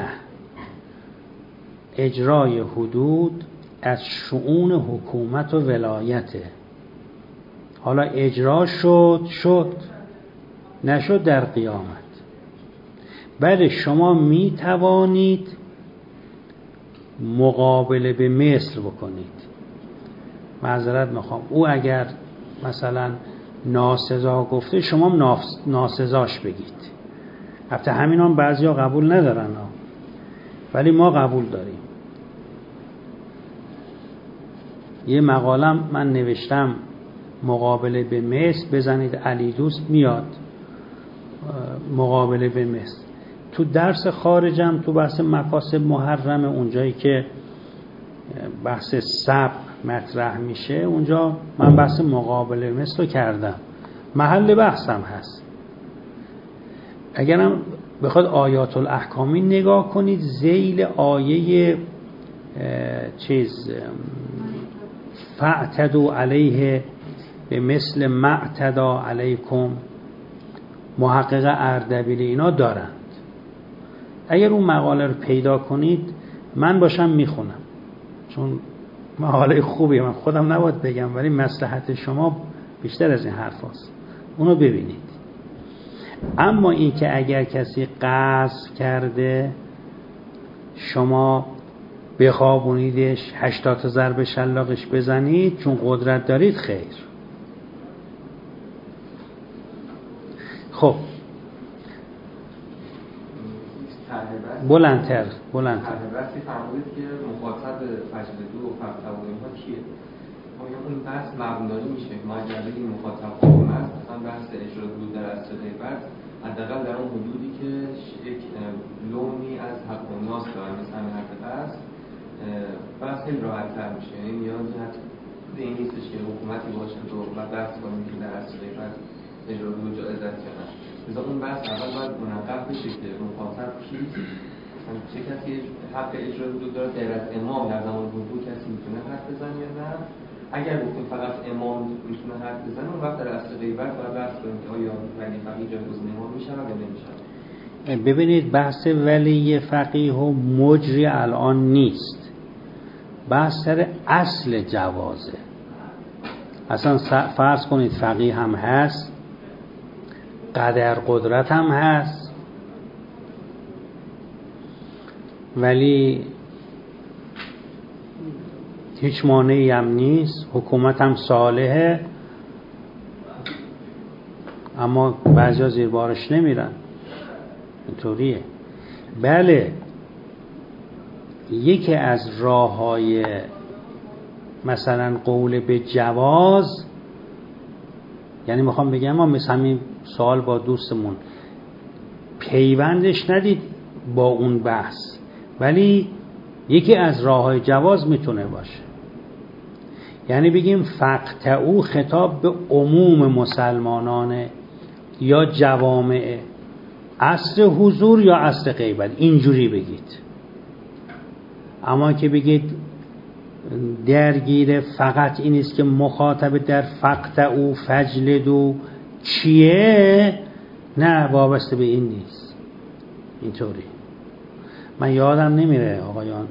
اجرای حدود از شؤون حکومت و ولایته. حالا اجرا شد نشد در قیامت، بله شما می توانید مقابله به مثل بکنید. معذرت میخوام، او اگر مثلا ناسزا گفته شما ناسزاش بگید. البته همین هم بعضی ها قبول ندارن ولی ما قبول داریم. یه مقالم من نوشتم مقابله به مثل، بزنید علی دوست میاد مقابله به مثل. تو درس خارجم تو بحث مکاسب محرمه، اونجایی که بحث سب مطرح میشه اونجا من بحث مقابله به مثل رو کردم، محل بحثم هست. اگرم بخواد آیات الاحکامی نگاه کنید، ذیل آیه فاعتدوا علیه به مثل ما اعتدا علیکم، محقق اردبیلی اینا دارند. اگر اون مقاله رو پیدا کنید من باشم میخونم، چون مقاله خوبیه، من خودم نباید بگم ولی مصلحت شما بیشتر از این حرف هست، اونو ببینید. اما این که اگر کسی قصد کرده شما بخوابونیدش 80 ضرب شلاقش بزنید چون قدرت دارید، خیر. خب بلندتر بحثی فرمودید که مخاطب فجلدو و فقطب و اینها کیه؟ آیا اون بحث مبنایی میشه که ما اگر بگیم مخاطب حکم است، مثلا بحث اجرا حدود در اصل غیبت حداقل در اون حدودی که یک لونی از حق و ناس دارن، مثلا حق است، بحث خیلی راحت تر میشه. یعنی نیازی به این نیستش که حکومتی باشه و بحث کنیم که در اصل غیبت اجرا حدود جایز است یا نه. مثلا اون بحث اول باید منقب بشه که مخاطب کیست، چه کسی حق اجرا حدود داره، غیر از امام در زمان حضور کسی میتونه حرف بزنه یا نه. اگر گفتیم فقط امام میتونه حرف بزنه، اون وقت در اصل غیبت باید بحث کنیم که آیا ولی فقیه جایگزین امام میشود یا نمیشود. ببینید بحث ولی فقیه و مجری الان نیست، بحث سر اصل جوازه. اصلا فرض کنید فقیه هم هست، قدر قدرت هم هست، ولی هیچ مانعی هم نیست، حکومت هم صالحه، اما بعضیا زیر بارش نمیرن، اینطوریه. بله یکی از راه‌های مثلا قول به جواز، یعنی میخوام بگم ما مثل همین سوال با دوستمون پیوندش ندید با اون بحث، ولی یکی از راه‌های جواز میتونه باشه. یعنی بگیم فقطعو خطاب به عموم مسلمانانه یا جوامع، اصل حضور یا اصل غیبت، اینجوری بگید. اما که بگید درگیر فقط این است که مخاطب در فقطعو فجلدو چیه، نه، وابسته به این نیست. اینطوری من یادم نمیره آقایان،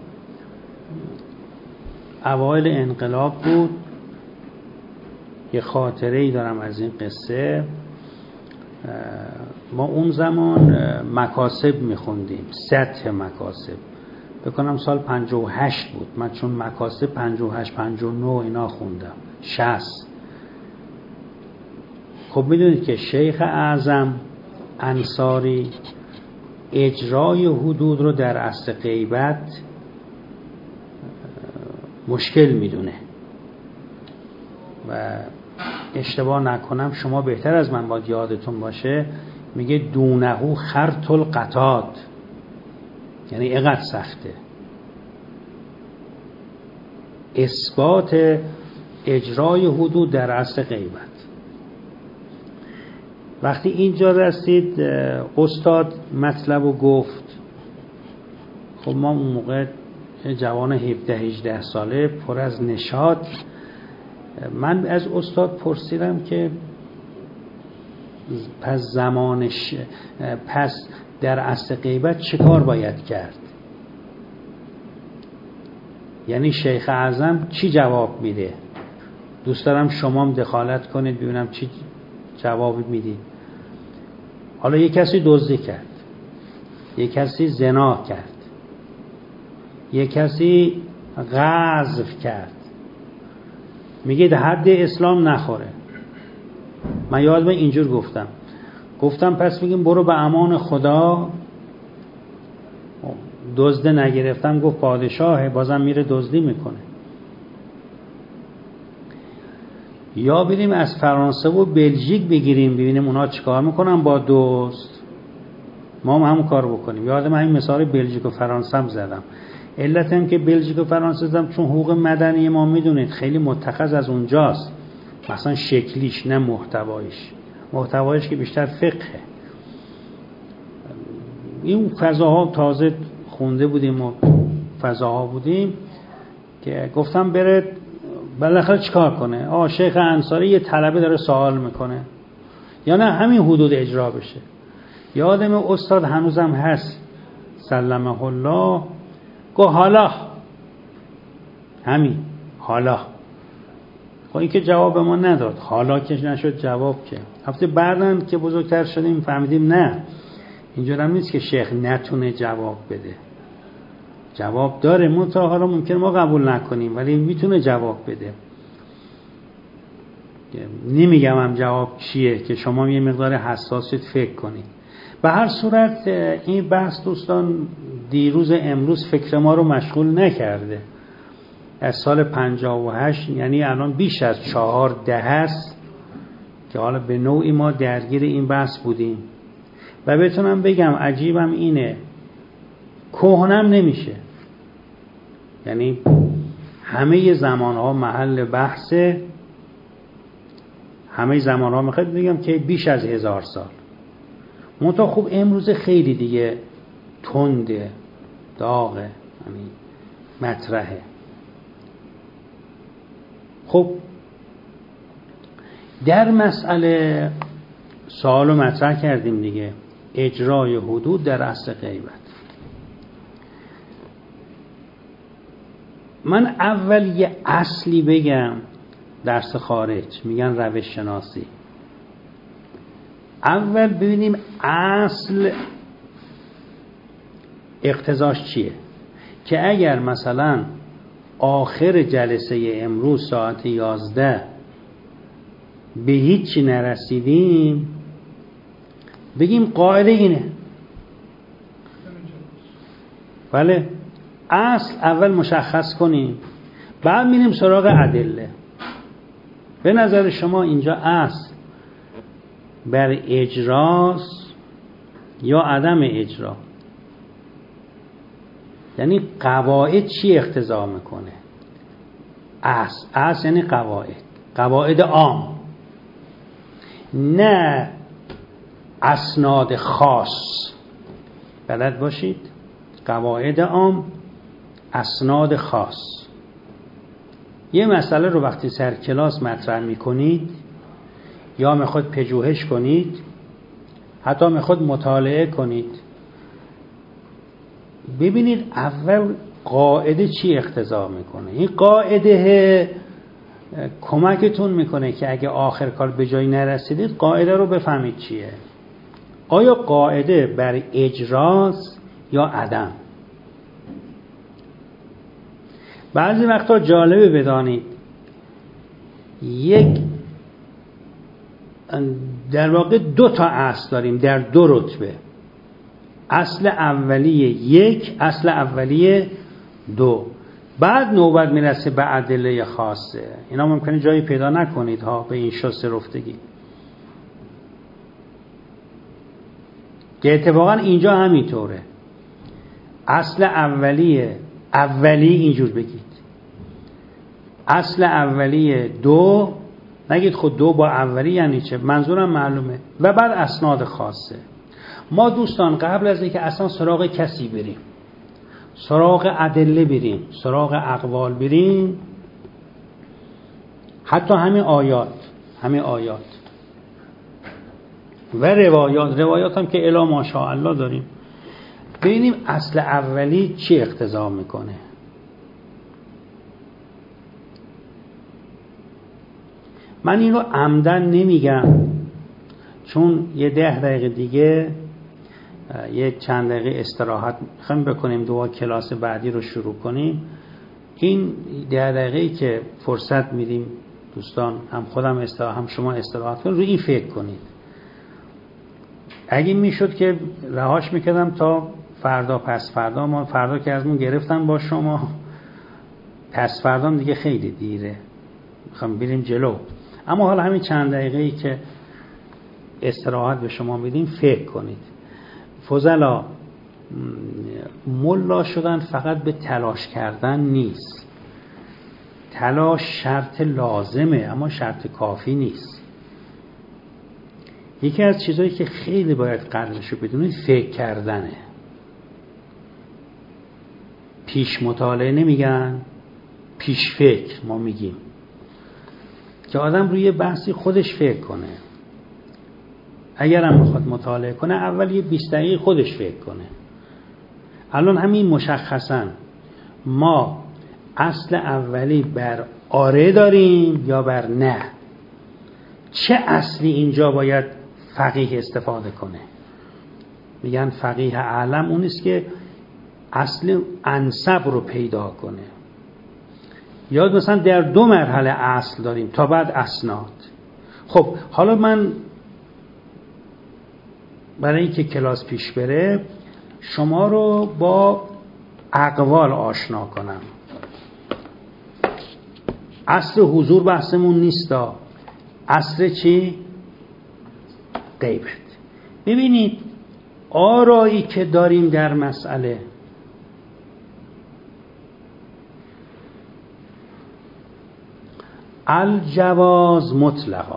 اوایل انقلاب بود، یه خاطره ای دارم از این قصه. ما اون زمان مکاسب میخوندیم، سطح مکاسب، بکنم سال 58 بود، من چون مکاسب 58 59 اینا خوندم، 60. خب میدونید که شیخ اعظم انصاری اجرای حدود رو در اصل غیبت مشکل میدونه و اشتباه نکنم شما بهتر از من باید یادتون باشه، میگه دونهو خرط القطاد، یعنی اینقدر سخته. اثبات اجرای حدود در عصر غیبت. وقتی اینجا رسید استاد مطلب رو گفت، خب ما اون موقع جوان 17-18 ساله پر از نشاط، من از استاد پرسیدم که پس در عصر غیبت چه کار باید کرد؟ یعنی شیخ اعظم چی جواب میده؟ دوست دارم شما هم دخالت کنید ببینم چی جواب میدید. حالا یک کسی دزدی کرد، یک کسی زنا کرد، یک کسی غصب کرد، میگه در حد اسلام نخوره. من یادم اینجور گفتم پس میگیم برو به امان خدا. دزد نگرفتم، گفت پادشاهه، بازم میره دزدی میکنه. یا بریم از فرانسه و بلژیک بگیریم ببینیم اونا چیکار میکنن با دزد، ما هم همون کار بکنیم. یادم همین مثال بلژیک و فرانسه هم زدم. علت هم که بلژیک و فرانسه زدم چون حقوق مدنی ما میدونید خیلی متخذ از اونجاست، مثلا شکلیش نه محتوایش که بیشتر فقهه. این فضاها تازه خونده بودیم و فضاها بودیم که گفتم بره بالاخره چیکار کنه. شیخ انصاری یه طلبه داره سوال میکنه یا نه همین حدود اجرا بشه. یادم استاد هنوزم هست سلمه الله، گفت حالا همین حالا. خب این که جواب ما نداد، حالا که نشد جواب که هفته بعدن که بزرگتر شدیم فهمیدیم نه اینجور هم نیست که شیخ نتونه جواب بده. جواب داره، منتها حالا ممکن ما قبول نکنیم ولی میتونه جواب بده. نمیگم هم جواب چیه که شما یه مقدار حساسیت فکر کنید. به هر صورت این بحث دوستان دیروز امروز فکر ما رو مشغول نکرده. از سال 58 یعنی الان بیش از 4 دهه است که حالا به نوعی ما درگیر این بحث بودیم و بتونم بگم عجیبم اینه کهنم نمیشه. یعنی همه زمانها محل بحثه، همه زمانها میخواد بگم که بیش از 1000 سال. منتها خوب امروز خیلی دیگه تنده، داغه، یعنی مطرحه. خب در مسئله سوالو مطرح کردیم دیگه، اجرای حدود در عصر غیبت. من اول یه اصلی بگم، درس خارج میگن روش شناسی. اول ببینیم اصل اقتضاش چیه، که اگر مثلا آخر جلسه امروز ساعت 11 به هیچی نرسیدیم بگیم قاعده اینه. بله، اصل اول مشخص کنیم بعد میریم سراغ ادله. به نظر شما اینجا اصل بر اجراست یا عدم اجرا؟ یعنی قواعد چی اقتضا میکنه؟ اصل یعنی قواعد عام، نه اسناد خاص. بلد باشید قواعد عام، اسناد خاص. یه مسئله رو وقتی سر کلاس مطرح میکنید یا میخواد پژوهش کنید، حتی میخواد مطالعه کنید، ببینید اول قاعده چی اقتضا میکنه. این قاعده کمکتون میکنه که اگه آخر کار به جایی نرسیدید قاعده رو بفهمید چیه. آیا قاعده بر اجراست یا عدم؟ بعضی وقتا جالبه بدانید در واقع 2 تا اصل داریم در 2 رتبه. اصل اولیه 1، اصل اولیه 2، بعد نوبت میرسه به ادله خاصه. اینا ممکنه جایی پیدا نکنید ها به این شسته رفتگی، که اتفاقا اینجا همینطوره. اصل اولی اینجور بگید. اصل اولی دو، نگید خود دو با اولی یعنی چه، منظورم معلومه. و بعد اسناد خاصه. ما دوستان قبل از اینکه اصلا سراغ کسی بریم، سراغ ادله بریم، سراغ اقوال بریم، حتی همین آیات و روایات هم که الا ماشاءالله داریم، ببینیم اصل اولی چی اقتضا میکنه. من این رو عمدن نمیگم، چون یه 10 دقیقه دیگه یه چند دقیقه استراحت میخوایم بکنیم، دو کلاس بعدی رو شروع کنیم. این 10 دقیقه‌ای که فرصت میدیم دوستان، هم خودم استراحت هم شما استراحت کنید، روی این فکر کنید. اگه میشد که رهاش میکردم تا فردا پس فردا، ما فردا که ازمون گرفتن با شما، پس فردا دیگه خیلی دیره، میخوام بریم جلو. اما حالا همین چند دقیقه‌ای که استراحت به شما میدیم فکر کنید. فضلا، ملا شدن فقط به تلاش کردن نیست. تلاش شرط لازمه اما شرط کافی نیست. یکی از چیزهایی که خیلی باید قدرشو بدونید فکر کردنه. پیش مطالعه نمیگن، پیش فکر ما میگیم، که آدم روی بحثی خودش فکر کنه. اگر هم بخواد مطالعه کنه اول یه 20 دقیقه خودش فکر کنه. الان همین مشخصا ما اصل اولی بر آره داریم یا بر نه. چه اصلی اینجا باید فقیه استفاده کنه؟ میگن فقیه اعلم اون است که اصل انسب رو پیدا کنه. یا مثلا در 2 مرحله اصل داریم تا بعد اسناد. خب حالا من برای اینکه کلاس پیش بره شما رو با اقوال آشنا کنم. اصل حضور بحثمون نیستا. اصل چی؟ غیبت. ببینید آرایی که داریم در مسئله، الجواز مطلقا،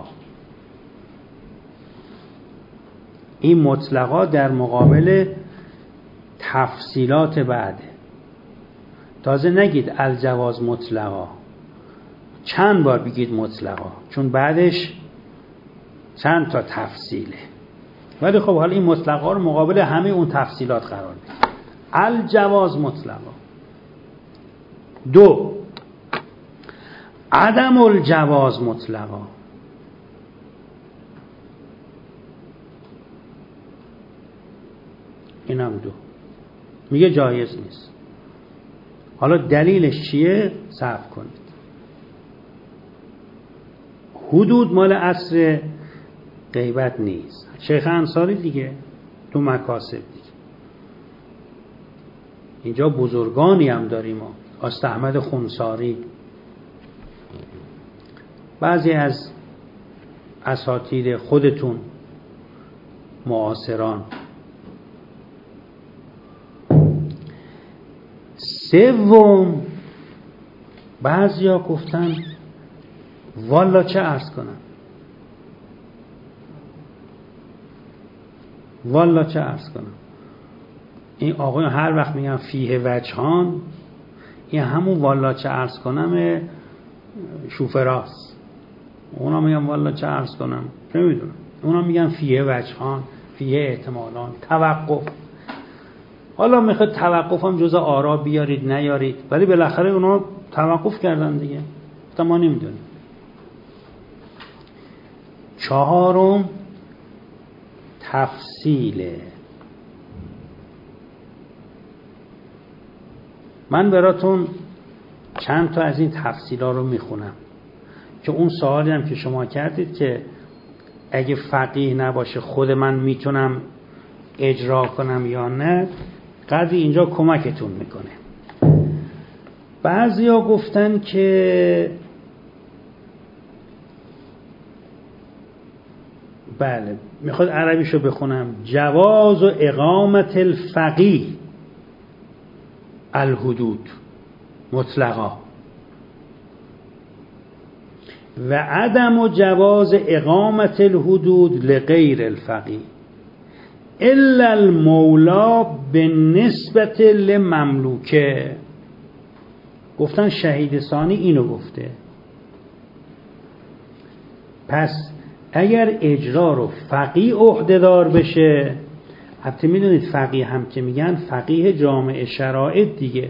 این مطلقا در مقابل تفصیلات بعده. تازه نگید الجواز مطلقا، چند بار بگید مطلقا، چون بعدش چند تا تفصیله. ولی خب حالا این مطلقا رو مقابل همه اون تفصیلات قرار بدید. الجواز مطلقا. 2 عدم الجواز مطلقا. اینم 2 میگه جایز نیست. حالا دلیلش چیه؟ صبر کنید. حدود مال عصر غیبت نیست. شیخ انصاری دیگه تو مکاسب دیگه. اینجا بزرگانی هم داریم، آست احمد خونساری، بعضی از اساتید خودتون معاصران. 3 بعضیا گفتن والا چه عرض کنم، والا چه عرض کنم. این آقایون هر وقت میگن فیه وجهان، این همون والا چه عرض کنم شوفراست. اونا میگن والا چه عرض کنم، چه میدونم. اونا میگن فیه وجهان، فیه احتمالان، توقف. حالا میخواد توقف هم جزء آرا بیارید نیارید، ولی بالاخره اونا توقف کردن دیگه، ما نمیدونیم. 4 تفصیله. من براتون چند تا از این تفصیلا رو میخونم که اون سوالی هم که شما کردید که اگه فقیه نباشه خود من میتونم اجرا کنم یا نه، قدری اینجا کمکتون میکنه. بعضیا گفتن که بله، میخواد عربیشو بخونم. جواز و اقامت الفقیه الحدود مطلقا و عدم جواز اقامت الحدود لغیر الفقیه الا المولا بالنسبت لمملوکه. گفتن شهید ثانی اینو گفته. پس اگر اجرا رو فقیه عهده‌دار بشه، البته میدونید فقیه هم که میگن فقیه جامع شرایط دیگه،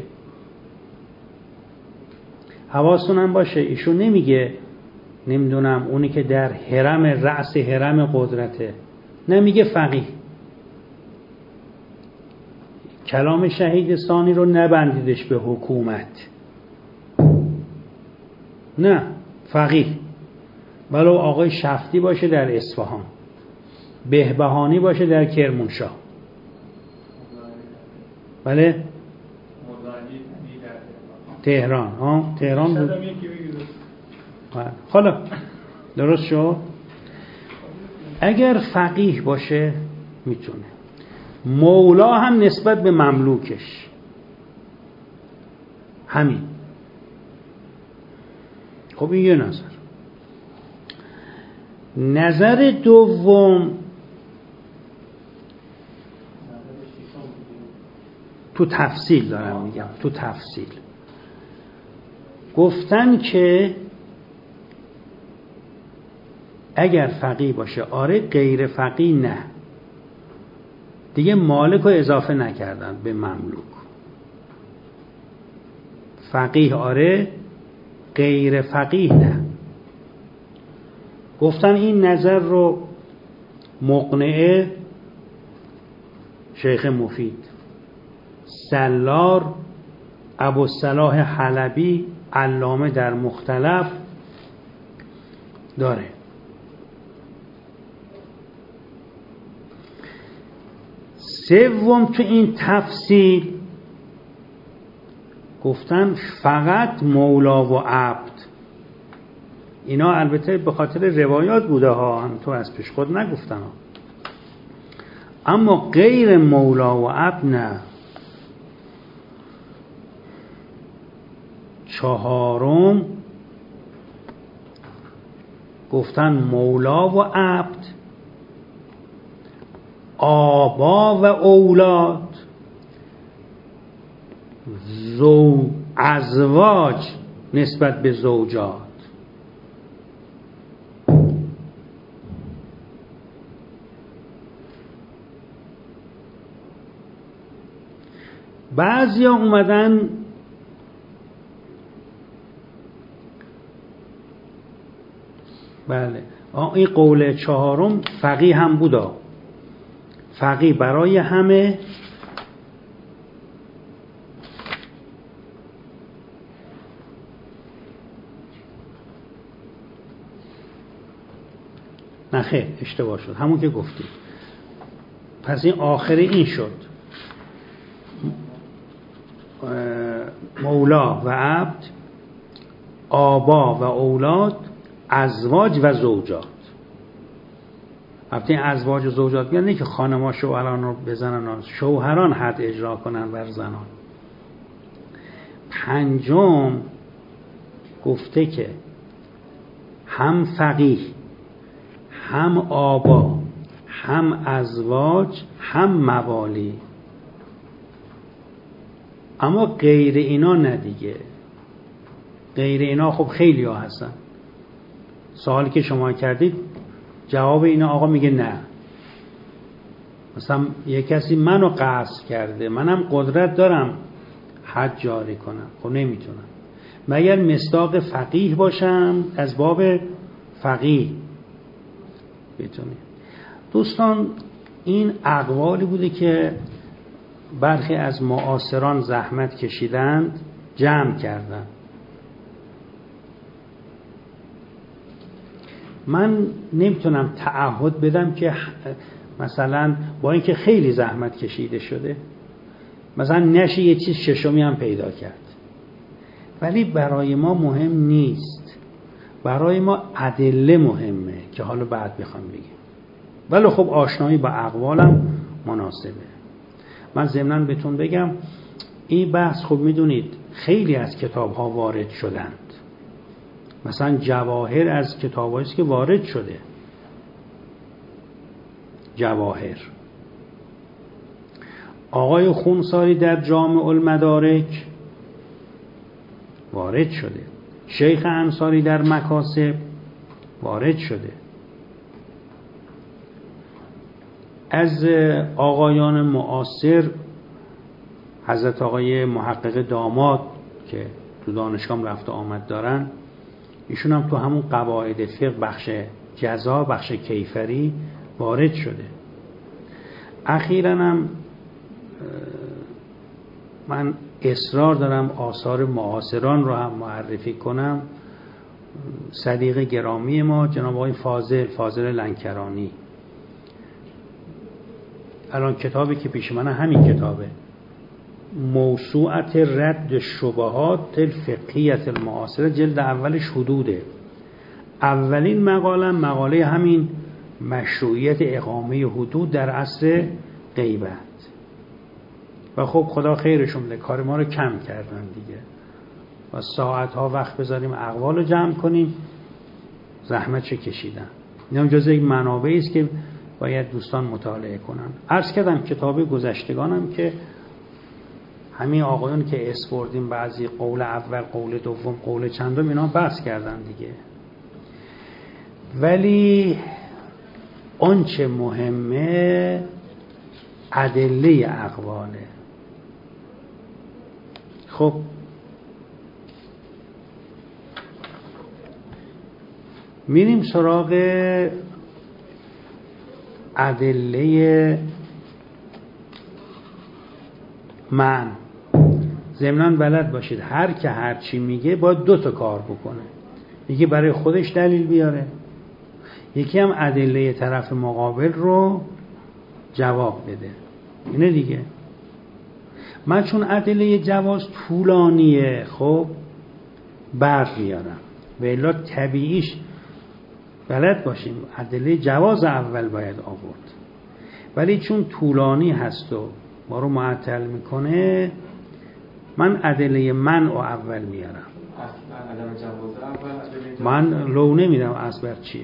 حواستون هم باشه ایشون نمیگه نمیدونم اونی که در حرم رأس حرم قدرته، نمیگه فقیه. کلام شهید ثانی رو نبندیدش به حکومت، نه فقیه. ولو آقای شفتی باشه در اصفهان، بهبهانی باشه در کرمانشاه، بله تهران، تهران بود. حالا درست شد. اگر فقیه باشه میتونه. مولا هم نسبت به مملوکش همین. خب این یه نظر. نظر دوم تو تفصیل دارم میگم، تو تفصیل گفتن که اگر فقیه باشه آره، غیر فقیه نه. دیگه مالک رو اضافه نکردن به مملوک. فقیه آره، غیر فقیه نه. گفتن این نظر رو مقنعه شیخ مفید، سلار، ابوالصلاح حلبی، علامه در مختلف داره. سوم تو این تفصیل گفتن فقط مولا و عبد. اینا البته به خاطر روایات بوده ها، هم تو از پیش خود نگفتن ها. اما غیر مولا و عبد نه. چهارم گفتن مولا و عبد، آبا و اولاد، ازواج نسبت به زوجات. بعضیا اومدن بله این قول چهارم فقیه هم بودا. فقیه برای همه نخیر اشتباه شد، همون که گفتیم. پس این آخری این شد مولا و عبد، آبا و اولاد، ازواج و زوجات. البته این ازواج و زوجات میگن نه که خانم‌ها شوهران رو بزنن، شوهران حد اجرا کنن بر زنان. پنجم گفته که هم فقیه، هم آبا، هم ازواج، هم موالی. اما غیر اینا نه دیگه. غیر اینا خب خیلی ها هستن. سوالی که شما کردید جواب اینا آقا میگه نه. مثلا یک کسی منو قصد کرده، منم قدرت دارم حد جاری کنم، خب نمیتونم مگر مصداق فقیه باشم، از باب فقیه بتونیم. دوستان این اقوالی بوده که برخی از معاصران زحمت کشیدند جمع کردن. من نمیتونم تعهد بدم که مثلا با اینکه خیلی زحمت کشیده شده مثلا نشه یه چیز ششمی هم پیدا کرد، ولی برای ما مهم نیست. برای ما ادله مهمه که حالا بعد بخوام بگیم، ولی خب آشنایی با اقوالم مناسبه. من ضمناً بهتون بگم این بحث خب میدونید خیلی از کتاب ها وارد شدند. مثلا جواهر از کتاب هاییست که وارد شده. جواهر آقای خونساری در جامع المدارک وارد شده. شیخ انصاری در مکاسب وارد شده. از آقایان معاصر حضرت آقای محقق داماد که تو دانشگاه رفت و آمد دارن، ایشون هم تو همون قواعد فقه بخش جزا، بخش کیفری وارد شده. اخیراً هم من اصرار دارم آثار معاصران رو هم معرفی کنم. صدیق گرامی ما جناب آقای فاضل لنکرانی، الان کتابی که پیش من همین کتابه، موسوعت رد شبهات الفقهیت المعاصره، جلد اولش حدوده. اولین مقاله همین مشروعیت اقامه حدود در عصر غیبت. و خب خدا خیرشون بده، کار ما رو کم کردن دیگه. و ساعتها وقت بذاریم اقوال رو جمع کنیم، زحمت چه کشیدن. این هم جز یک منابعی است که باید دوستان مطالعه کنن. عرض کردم کتاب گذشتگانم که همین آقایون که اسپردیم، بعضی قول اول، قول دوم، قول چندم، اینا بحث کردن دیگه. ولی اون چه مهمه ادله اقواله. خب میریم سراغ ادله من. ضمناً بلد باشید هر که هر چی میگه باید 2 تا کار بکنه. یکی برای خودش دلیل بیاره، یکی هم ادله طرف مقابل رو جواب بده. اینه دیگه. من چون ادله جواز طولانیه خب برق میارم، و الا طبیعیش بلد باشیم ادله جواز اول باید آورد. ولی چون طولانی هست و ما رو معطل میکنه، من ادله من و اول میارم. من لو نمیدم اصبر چیه.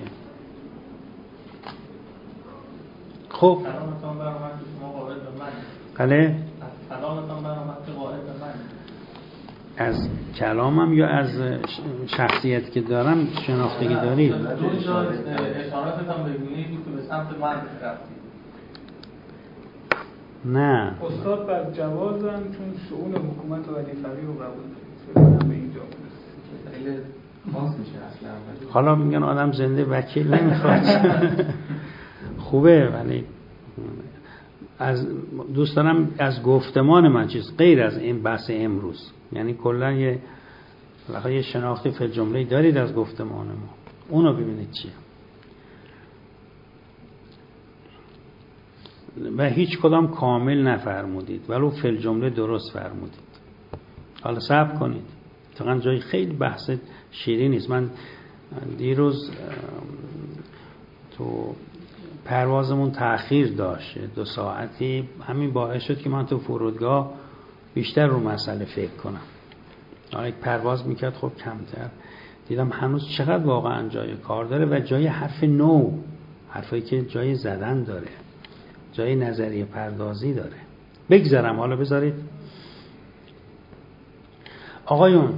خب بله، از کلامم یا از شخصیت که دارم شناختگی دارید؟ اشاراتتان به گونه‌ای بود که به سمت من رفتید. نه استاد بر جوازم چون شؤون حکومت و ولی فقیه رو قبول دارید به اینجا خیلی خاص میشه اصلا. حالا میگن آدم زنده وکیل نمیخواد. خوبه، ولی از دوست دارم از گفتمان من چیز غیر از این بحث امروز، یعنی کلا یه شناختی فی الجمله دارید از گفتمان ما، اونو ببینید چیه. و هیچ کدام کامل نفرمودید ولو فی الجمله درست فرمودید. حالا صبر کنید، واقعا جای خیلی بحث شیرین نیست. من دیروز تو پروازمون تأخیر داشت 2 ساعتی، همین باعث شد که من تو فرودگاه بیشتر رو مسئله فکر کنم. یک پرواز میکرد خب کمتر، دیدم هنوز چقدر واقعا جای کار داره و جای حرف نو، حرفایی که جای زدن داره، جای نظریه پردازی داره. بگذارم حالا بذارید. آقایون،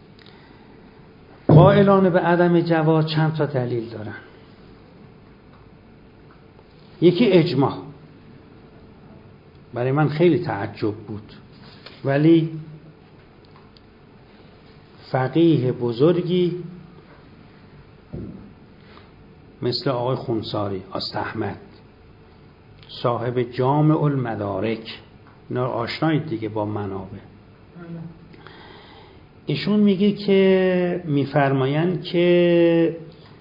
قائلان به عدم جواز چند تا دلیل دارن. یکی اجماع، برای من خیلی تعجب بود، ولی فقیه بزرگی مثل آقای خونساری آستاحمد، صاحب جامع المدارک، اینا آشنایید دیگه با منابع، ایشون میگه که میفرمایند که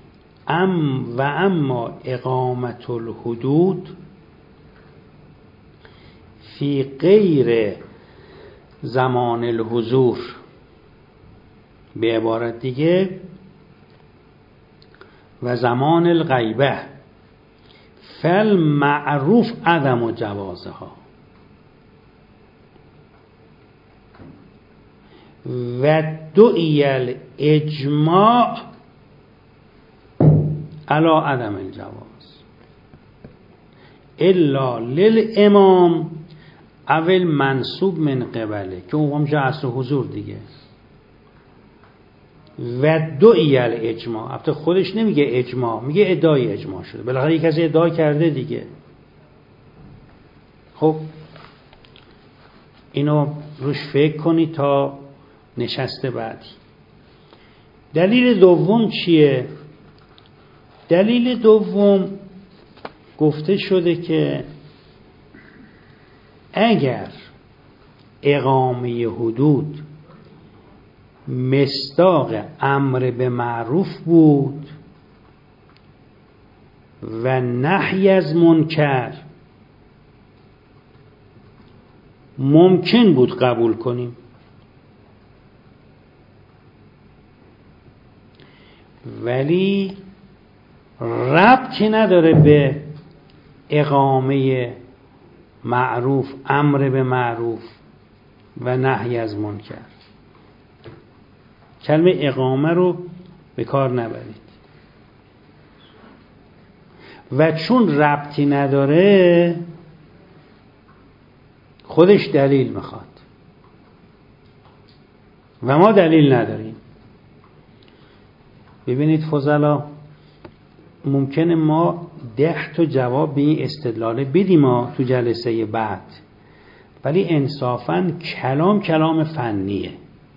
اما اقامت الحدود فی غیر زمان الحضور، به عبارت دیگه و زمان الغیبه فالمعروف عدم جوازها. و دعی الاجماع علی عدم الجواز الا للامام اول منصوب من قبله، که اون هم عصر حضور دیگه. و دعی الاجماع، البته خودش نمیگه اجماع، میگه ادعای اجماع شده، بالاخره یک کسی ادعا کرده دیگه. خب اینو روش فکر کنی تا نشسته بعدی. دلیل دوم چیه؟ دلیل دوم گفته شده که اگر اقامه حدود مصداق امر به معروف بود و نهی از منکر، ممکن بود قبول کنیم، ولی ربطی نداره به اقامه معروف، امر به معروف و نهی از منکر. کلمه اقامه رو به کار نبرید. و چون ربطی نداره خودش دلیل میخواد و ما دلیل نداریم. ببینید فضلا، ممکنه ما 10 تا جواب به این استدلال بدیم ما تو جلسه بعد، ولی انصافاً کلام فنیه،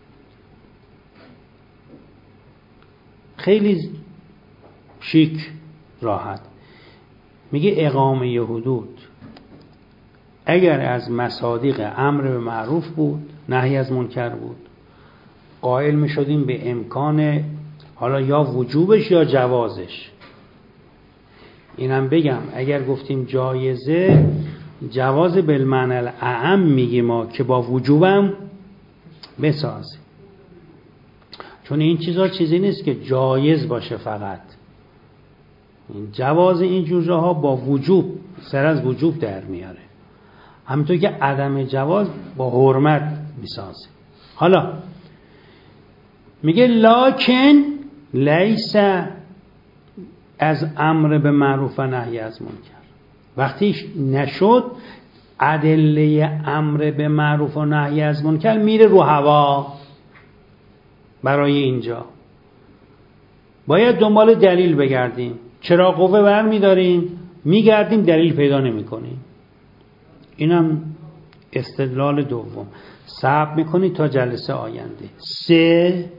خیلی شیک راحت. میگه اقامه حدود اگر از مصادیق امر به معروف بود، نهی از منکر بود، قائل میشدیم به امکان حالا یا وجوبش یا جوازش. اینم بگم اگر گفتیم جایزه، جواز بالمعنی الاعم میگیم ما که با وجوبم بسازیم، چون این چیزا چیزی نیست که جایز باشه فقط. این جواز این جور جاها با وجوب، سر از وجوب در میاره، همونطور که عدم جواز با حرمت میسازه. حالا میگه لکن لیس از امر به معروف و نهی از منکر. وقتی نشد ادله امر به معروف و نهی از منکر میره رو هوا. برای اینجا باید دنبال دلیل بگردیم. چرا قوه برمیداریم، میگردیم، دلیل پیدا نمی کنیم. اینم استدلال دوم. صبر میکنید تا جلسه آینده. 3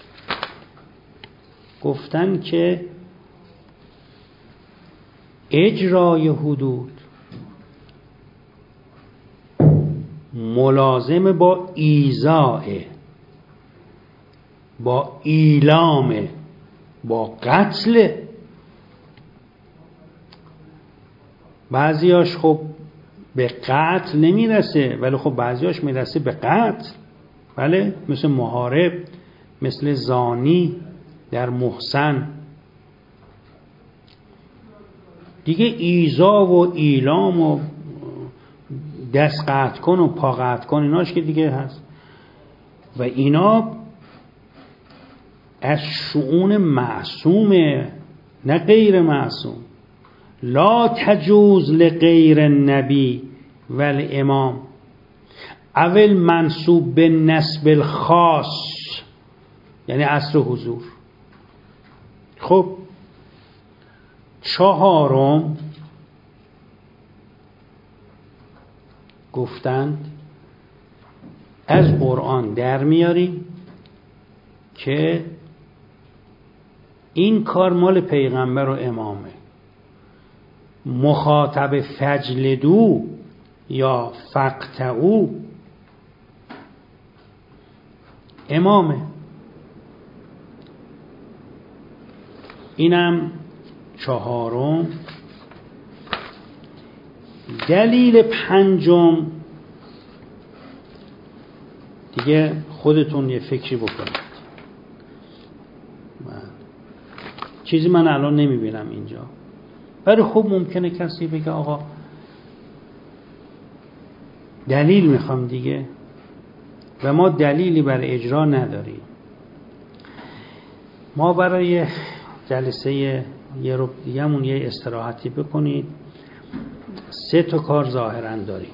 گفتن که اجرای حدود ملازم با ایذاء، با ایلام، با قتل. بعضیاش خب به قتل نمیرسه، ولی خب بعضیاش میرسه به قتل. بله، مثل محارب، مثل زانی در محسن دیگه. ایذا و ایلام و دست قطع کن و پا قطع کن ایناش که دیگه هست. و اینا از شؤون معصومه، نه غیر معصوم. لا تجوز لغیر النبی و الامام اول منصوب به نسب الخاص، یعنی عصر حضور. خب 4 گفتند از قرآن در میاریم که این کار مال پیغمبر و امامه. مخاطب فجلدو یا فقطعو امامه. اینم 4. دلیل 5 دیگه خودتون یه فکری بکنید. چیزی من الان نمیبینم اینجا، ولی خب ممکنه کسی بگه آقا دلیل میخوام دیگه. و ما دلیلی بر اجرا نداریم. ما برای جلسه یه رو دیگه‌مون یه استراحتی بکنید. 3 تا کار ظاهراً داریم.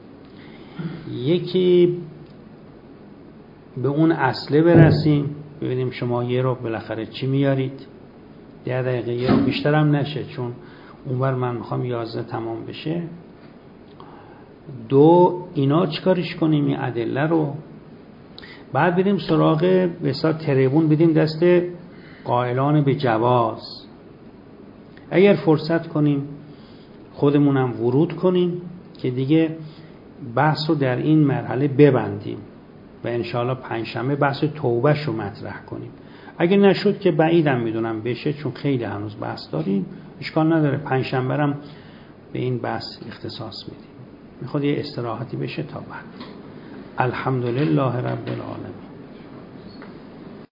یکی به اون اصله برسیم، ببینیم شما یه رو بالاخره چی میارید. 10 دقیقه یه رو بیشتر هم نشه، چون اونور من میخوام 11 تمام بشه. 2 اینا چیکارش کنیم، این ادله رو. بعد بریم سراغ بسیار تریبون بدیم دست قائلان به جواز. اگر فرصت کنیم خودمونم ورود کنیم که دیگه بحث رو در این مرحله ببندیم و انشاءالله پنجشنبه بحث توبهش رو مطرح کنیم. اگه نشد که بعیدم میدونم بشه، چون خیلی هنوز بحث داریم، اشکال نداره، پنجشنبه هم به این بحث اختصاص میدیم. میخواد یه استراحتی بشه تا بعد. الحمدلله رب العالمین.